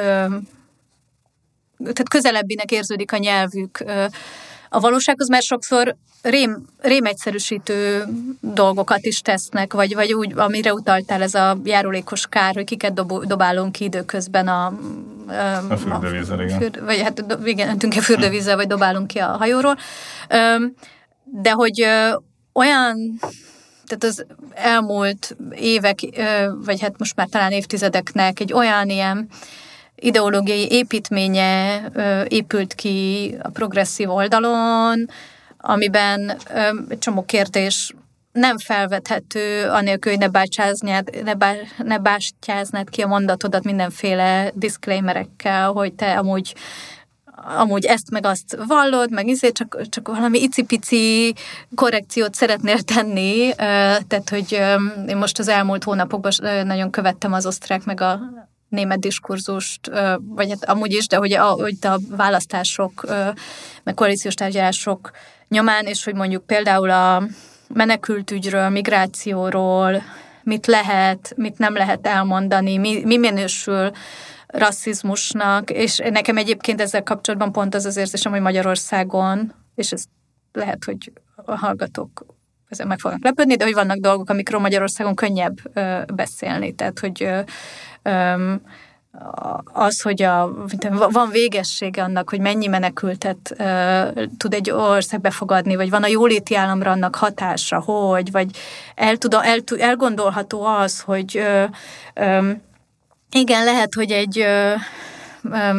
tehát közelebbinek érződik a nyelvük ö, a valósághoz, mert sokszor rém, rémegyszerűsítő dolgokat is tesznek, vagy, vagy úgy, amire utaltál, ez a járulékos kár, hogy kiket dob, dobálunk ki időközben a, ö, a fürdővízzel, igen. Fürd, vagy hát igen, öntünk-e fürdővízzel, vagy dobálunk ki a hajóról. Ö, de hogy ö, olyan... Tehát az elmúlt évek, vagy hát most már talán évtizedeknek egy olyan ilyen ideológiai építménye épült ki a progresszív oldalon, amiben egy csomó kérdés nem felvethető, anélkül, hogy ne bástyáznád, ne, bá, ne bástyáznád ki a mondatodat mindenféle disclaimerekkel, hogy te amúgy amúgy ezt meg azt vallod, meg izé, csak, csak valami icipici korrekciót szeretnél tenni, tehát, hogy én most az elmúlt hónapokban nagyon követtem az osztrák meg a német diskurzust, vagy hát amúgy is, de hogy a, hogy a választások, meg koalíciós tárgyalások nyomán, és hogy mondjuk például a menekültügyről, migrációról, mit lehet, mit nem lehet elmondani, mi, mi minősül rasszizmusnak, és nekem egyébként ezzel kapcsolatban pont az az érzésem, hogy Magyarországon, és ez lehet, hogy a hallgatók ezzel meg fognak lepődni, de hogy vannak dolgok, amikről Magyarországon könnyebb ö, beszélni. Tehát, hogy ö, ö, az, hogy a, van végessége annak, hogy mennyi menekültet ö, tud egy ország befogadni, vagy van a jóléti államra annak hatása, hogy, vagy el tud, el, elgondolható az, hogy ö, ö, igen, lehet, hogy egy ö, ö,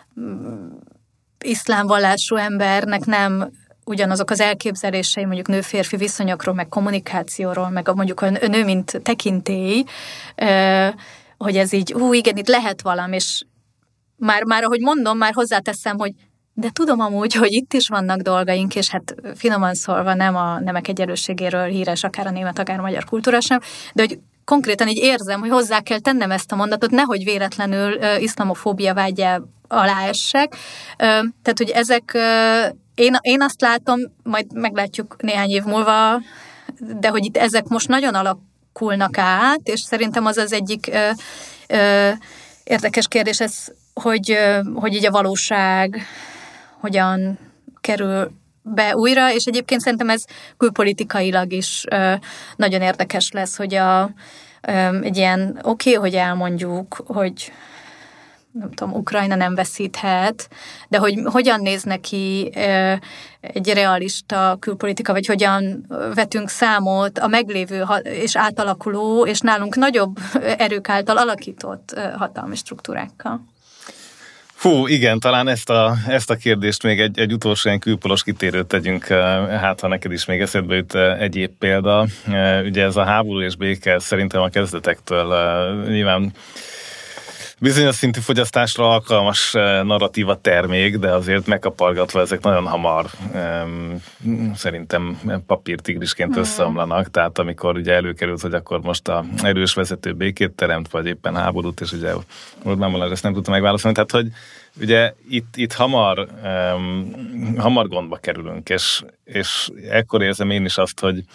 iszlám vallású embernek nem ugyanazok az elképzelései mondjuk nő-férfi viszonyokról, meg kommunikációról, meg mondjuk a nő, mint tekintély, ö, hogy ez így, hú, igen, itt lehet valami, és már, már ahogy mondom, már hozzáteszem, hogy de tudom amúgy, hogy itt is vannak dolgaink, és hát finoman szólva nem a nemek egyenlőségéről híres, akár a német, akár a magyar kultúra sem, de hogy konkrétan így érzem, hogy hozzá kell tennem ezt a mondatot, nehogy véletlenül uh, iszlamofóbia vágyá alá essek. Uh, tehát, hogy ezek, uh, én, én azt látom, majd meglátjuk néhány év múlva, de hogy itt ezek most nagyon alakulnak át, és szerintem az az egyik uh, uh, érdekes kérdés, ez, hogy, uh, hogy így a valóság hogyan kerül be újra, és egyébként szerintem ez külpolitikailag is ö, nagyon érdekes lesz, hogy a, ö, egy ilyen oké, okay, hogy elmondjuk, hogy nem tudom, Ukrajna nem veszíthet, de hogy hogyan néz neki ö, egy realista külpolitika, vagy hogyan vetünk számot a meglévő és átalakuló, és nálunk nagyobb erők által alakított ö, hatalmi struktúrákkal. Fú, igen, talán ezt a, ezt a kérdést még egy, egy utolsó ilyen külpolos kitérőt tegyünk, hát ha neked is még eszedbe jut egyéb példa. Ugye ez a háború és béke szerintem a kezdetektől nyilván bizonyos szintű fogyasztásra alkalmas narratíva termék, de azért megkapargatva ezek nagyon hamar szerintem papírtigrisként összeomlanak, tehát amikor ugye előkerült, hogy akkor most a erős vezető békét teremt, vagy éppen háborút, és ugye Orbán Balázs ezt nem tudta megválaszolni, tehát hogy ugye itt, itt hamar, um, hamar gondba kerülünk, és, és ekkor érzem én is azt, hogy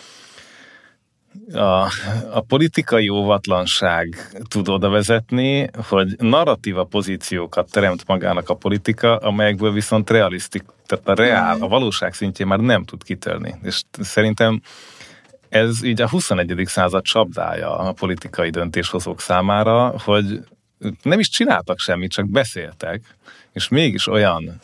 A, a politikai óvatlanság tud oda vezetni, hogy narratíva pozíciókat teremt magának a politika, amelyekből viszont realisztik, tehát a reál, a valóság szintjén már nem tud kitörni. És szerintem ez így a huszonegyedik század csapdája a politikai döntéshozók számára, hogy nem is csináltak semmit, csak beszéltek, és mégis olyan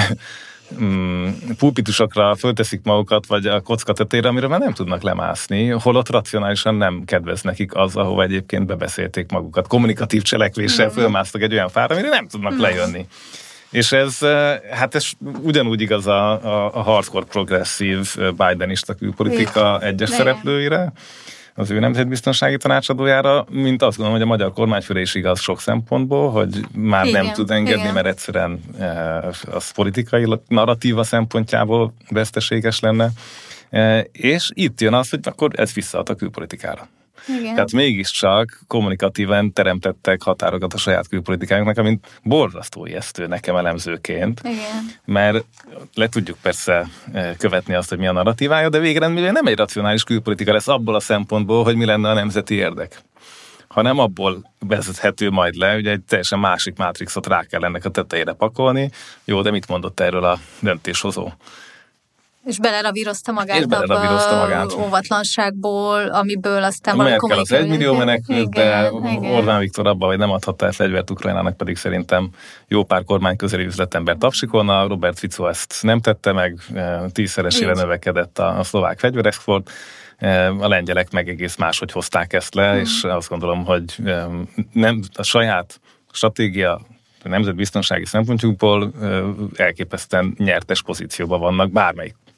pulpitusokra fölteszik magukat, vagy a kocka tetejére, amire már nem tudnak lemászni, holott racionálisan nem kedvez nekik az, ahova egyébként bebeszélték magukat. Kommunikatív cselekvéssel fölmásztak egy olyan fára, amire nem tudnak lejönni. És ez, hát ez ugyanúgy igaz a, a, a hardcore progresszív bidenista külpolitika egyes szereplőire, az ő nemzetbiztonsági tanácsadójára, mint azt gondolom, hogy a magyar kormányfőre is igaz sok szempontból, hogy már igen, nem tud engedni, igen. mert egyszerűen az politikai narratíva szempontjából veszteséges lenne. És itt jön az, hogy akkor ez visszaad a külpolitikára. Igen. Tehát mégiscsak kommunikatíven teremtettek határokat a saját külpolitikájuknak, amint borzasztó ijesztő nekem elemzőként, igen. mert le tudjuk persze követni azt, hogy mi a narratívája, de végeredményben nem egy racionális külpolitika lesz abból a szempontból, hogy mi lenne a nemzeti érdek, hanem abból vezethető majd le, ugye egy teljesen másik mátrixot rá kell ennek a tetejére pakolni. Jó, de mit mondott erről a döntéshozó? És beleravírozta magát, és beleravírozta magát. Óvatlanságból, amiből aztán valami kommunikáció. Merkel az egymillió menekült, de Orbán Viktor abban, hogy nem adhatta el fegyvert Ukrajnának, pedig szerintem jó pár kormány közeli üzletember tapsikolna, Robert Fico ezt nem tette meg, tízszeresére növekedett a, a szlovák fegyverexport, a lengyelek meg egész máshogy hozták ezt le, hmm. és azt gondolom, hogy nem a saját stratégia, nemzetbiztonsági szempontjukból elképesztően nyertes pozícióban vannak bármelyik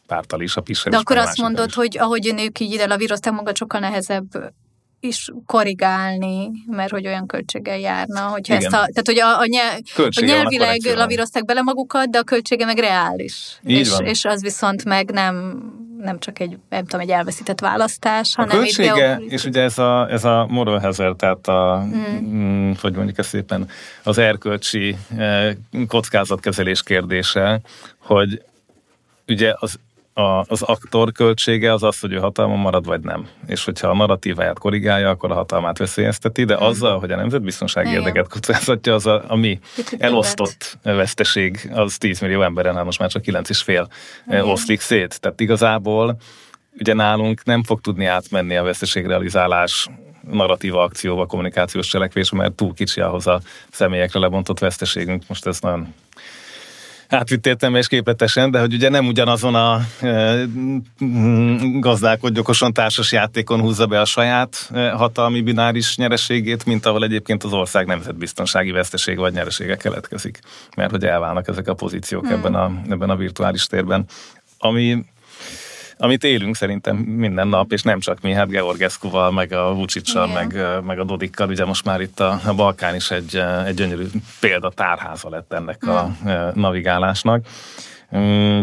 párttal is, a Pisser De is, akkor azt mondod, is. hogy ahogy ők így ide lavírozták maga, sokkal nehezebb is korrigálni, mert hogy olyan költséggel járna, hogyha ezt a, tehát hogy a, a, nyelv, a nyelvileg lavírozták bele magukat, de a költsége meg reális. És, és az viszont meg nem, nem csak egy, nem tudom, egy elveszített választás, a hanem költsége, ideológiai. és ugye ez a, ez a moral hazard, tehát a, mm. hogy mondjuk ezt szépen, az erkölcsi kockázatkezelés kérdése, hogy ugye az A, az aktor költsége az az, hogy ő hatalmon marad, vagy nem. És hogyha a narratíváját korrigálja, akkor a hatalmát veszélyezteti, de azzal, hogy a nemzetbiztonsági érdeket kockázatja, az a, a mi elosztott veszteség, az tíz millió emberen, hát most már csak kilenc és fél oszlik szét. Tehát igazából ugye nálunk nem fog tudni átmenni a veszteségrealizálás narratíva akcióba, kommunikációs cselekvésbe, mert túl kicsi ahhoz a személyekre lebontott veszteségünk. Most ez nagyon átvitt értelme és képletesen, de hogy ugye nem ugyanazon a e, gazdálkodj okosan társas játékon húzza be a saját e, hatalmi bináris nyereségét, mint ahol egyébként az ország nemzetbiztonsági veszteség vagy nyeresége keletkezik. Mert hogy elválnak ezek a pozíciók hmm. ebben, a, ebben a virtuális térben. Ami amit élünk szerintem minden nap, és nem csak mi, hát Georgescuval, meg a Vučićsal, meg, meg a Dodikkal, ugye most már itt a, a Balkán is egy, egy gyönyörű példa tárháza lett ennek mm. a navigálásnak. Mm,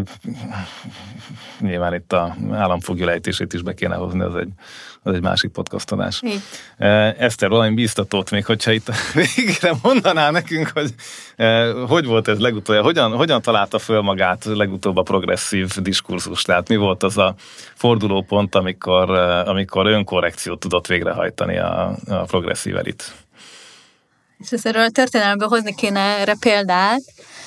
nyilván itt a államfoglyú lejtését is be kéne hozni, az egy, az egy másik podcastodás. Eszter, valami bíztatót még, hogyha itt végre mondaná nekünk, hogy hogy volt ez legutoljára, hogyan, hogyan találta föl magát legutóbb a progresszív diskurzus, tehát mi volt az a fordulópont, amikor, amikor önkorrekciót tudott végrehajtani a, a progresszív elit? És erről a történelemből hozni kéne erre példát.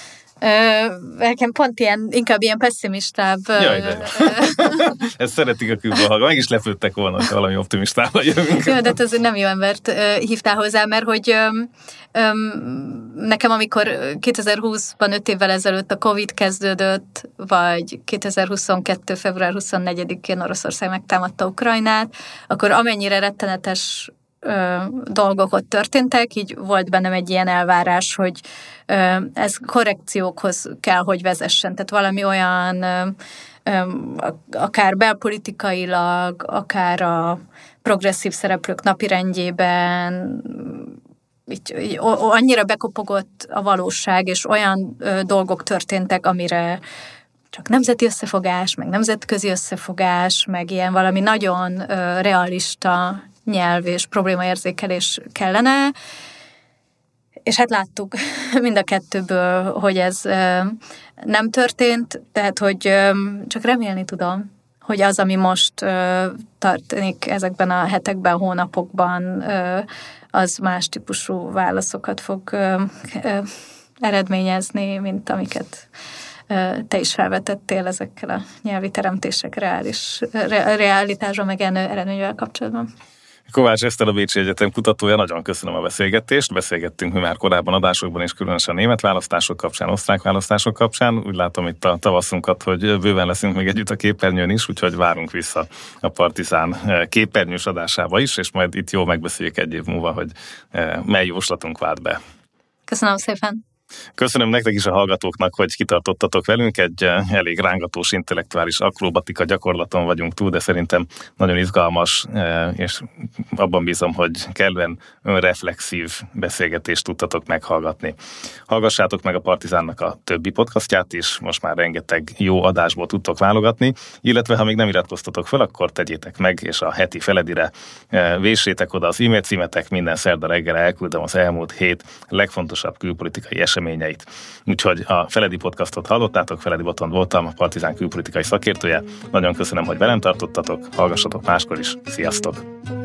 Nekem pont ilyen, inkább ilyen pessimistább. Jaj, de ezt szeretik a külből, meg is lepődtek volna, hogy valami optimistával jövünk. Jó, de ez nem jó embert hívtál hozzá, mert hogy öm, öm, nekem amikor kétezer-húszban öt évvel ezelőtt a Covid kezdődött, vagy kétezer-huszonkettő február huszonnegyedikén Oroszország megtámadta Ukrajnát, akkor amennyire rettenetes Ö, dolgok ott történtek, így volt bennem egy ilyen elvárás, hogy ö, ez korrekciókhoz kell, hogy vezessen. Tehát valami olyan ö, ö, akár belpolitikailag, akár a progresszív szereplők napirendjében így, így, annyira bekopogott a valóság, és olyan ö, dolgok történtek, amire csak nemzeti összefogás, meg nemzetközi összefogás, meg ilyen valami nagyon ö, realista nyelv és problémaérzékelés kellene, és hát láttuk mind a kettőből, hogy ez nem történt, tehát hogy csak remélni tudom, hogy az, ami most történik ezekben a hetekben, hónapokban, az más típusú válaszokat fog eredményezni, mint amiket te is felvetettél ezekkel a nyelvi teremtések reális, re, realitásra meg eredményvel kapcsolatban. Kovács Eszter, a Bécsi Egyetem kutatója, nagyon köszönöm a beszélgetést. Beszélgettünk mi már korábban adásokban, és különösen a német választások kapcsán, osztrák választások kapcsán. Úgy látom itt a tavaszunkat, hogy bőven leszünk még együtt a képernyőn is, úgyhogy várunk vissza a Partizán képernyős adásába is, és majd itt jól megbeszéljük egy év múlva, hogy mely jóslatunk vált be. Köszönöm szépen! Köszönöm nektek is, a hallgatóknak, hogy kitartottatok velünk. Egy elég rángatós intellektuális akrobatika gyakorlaton vagyunk túl, de szerintem nagyon izgalmas, és abban bízom, hogy kellően önreflexív beszélgetést tudtatok meghallgatni. Hallgassátok meg a Partizánnak a többi podcastját is, most már rengeteg jó adásból tudtok válogatni, illetve ha még nem iratkoztatok fel, akkor tegyétek meg, és a heti Feledire véssétek oda az e-mail címetek, minden szerda reggel elküldöm az elmúlt hét legfontosabb külpolitikai eseményeit. Úgyhogy a Feledi podcastot hallottátok, Feledi Botond voltam, a Partizán külpolitikai szakértője. Nagyon köszönöm, hogy velem tartottatok, hallgassatok máskor is. Sziasztok!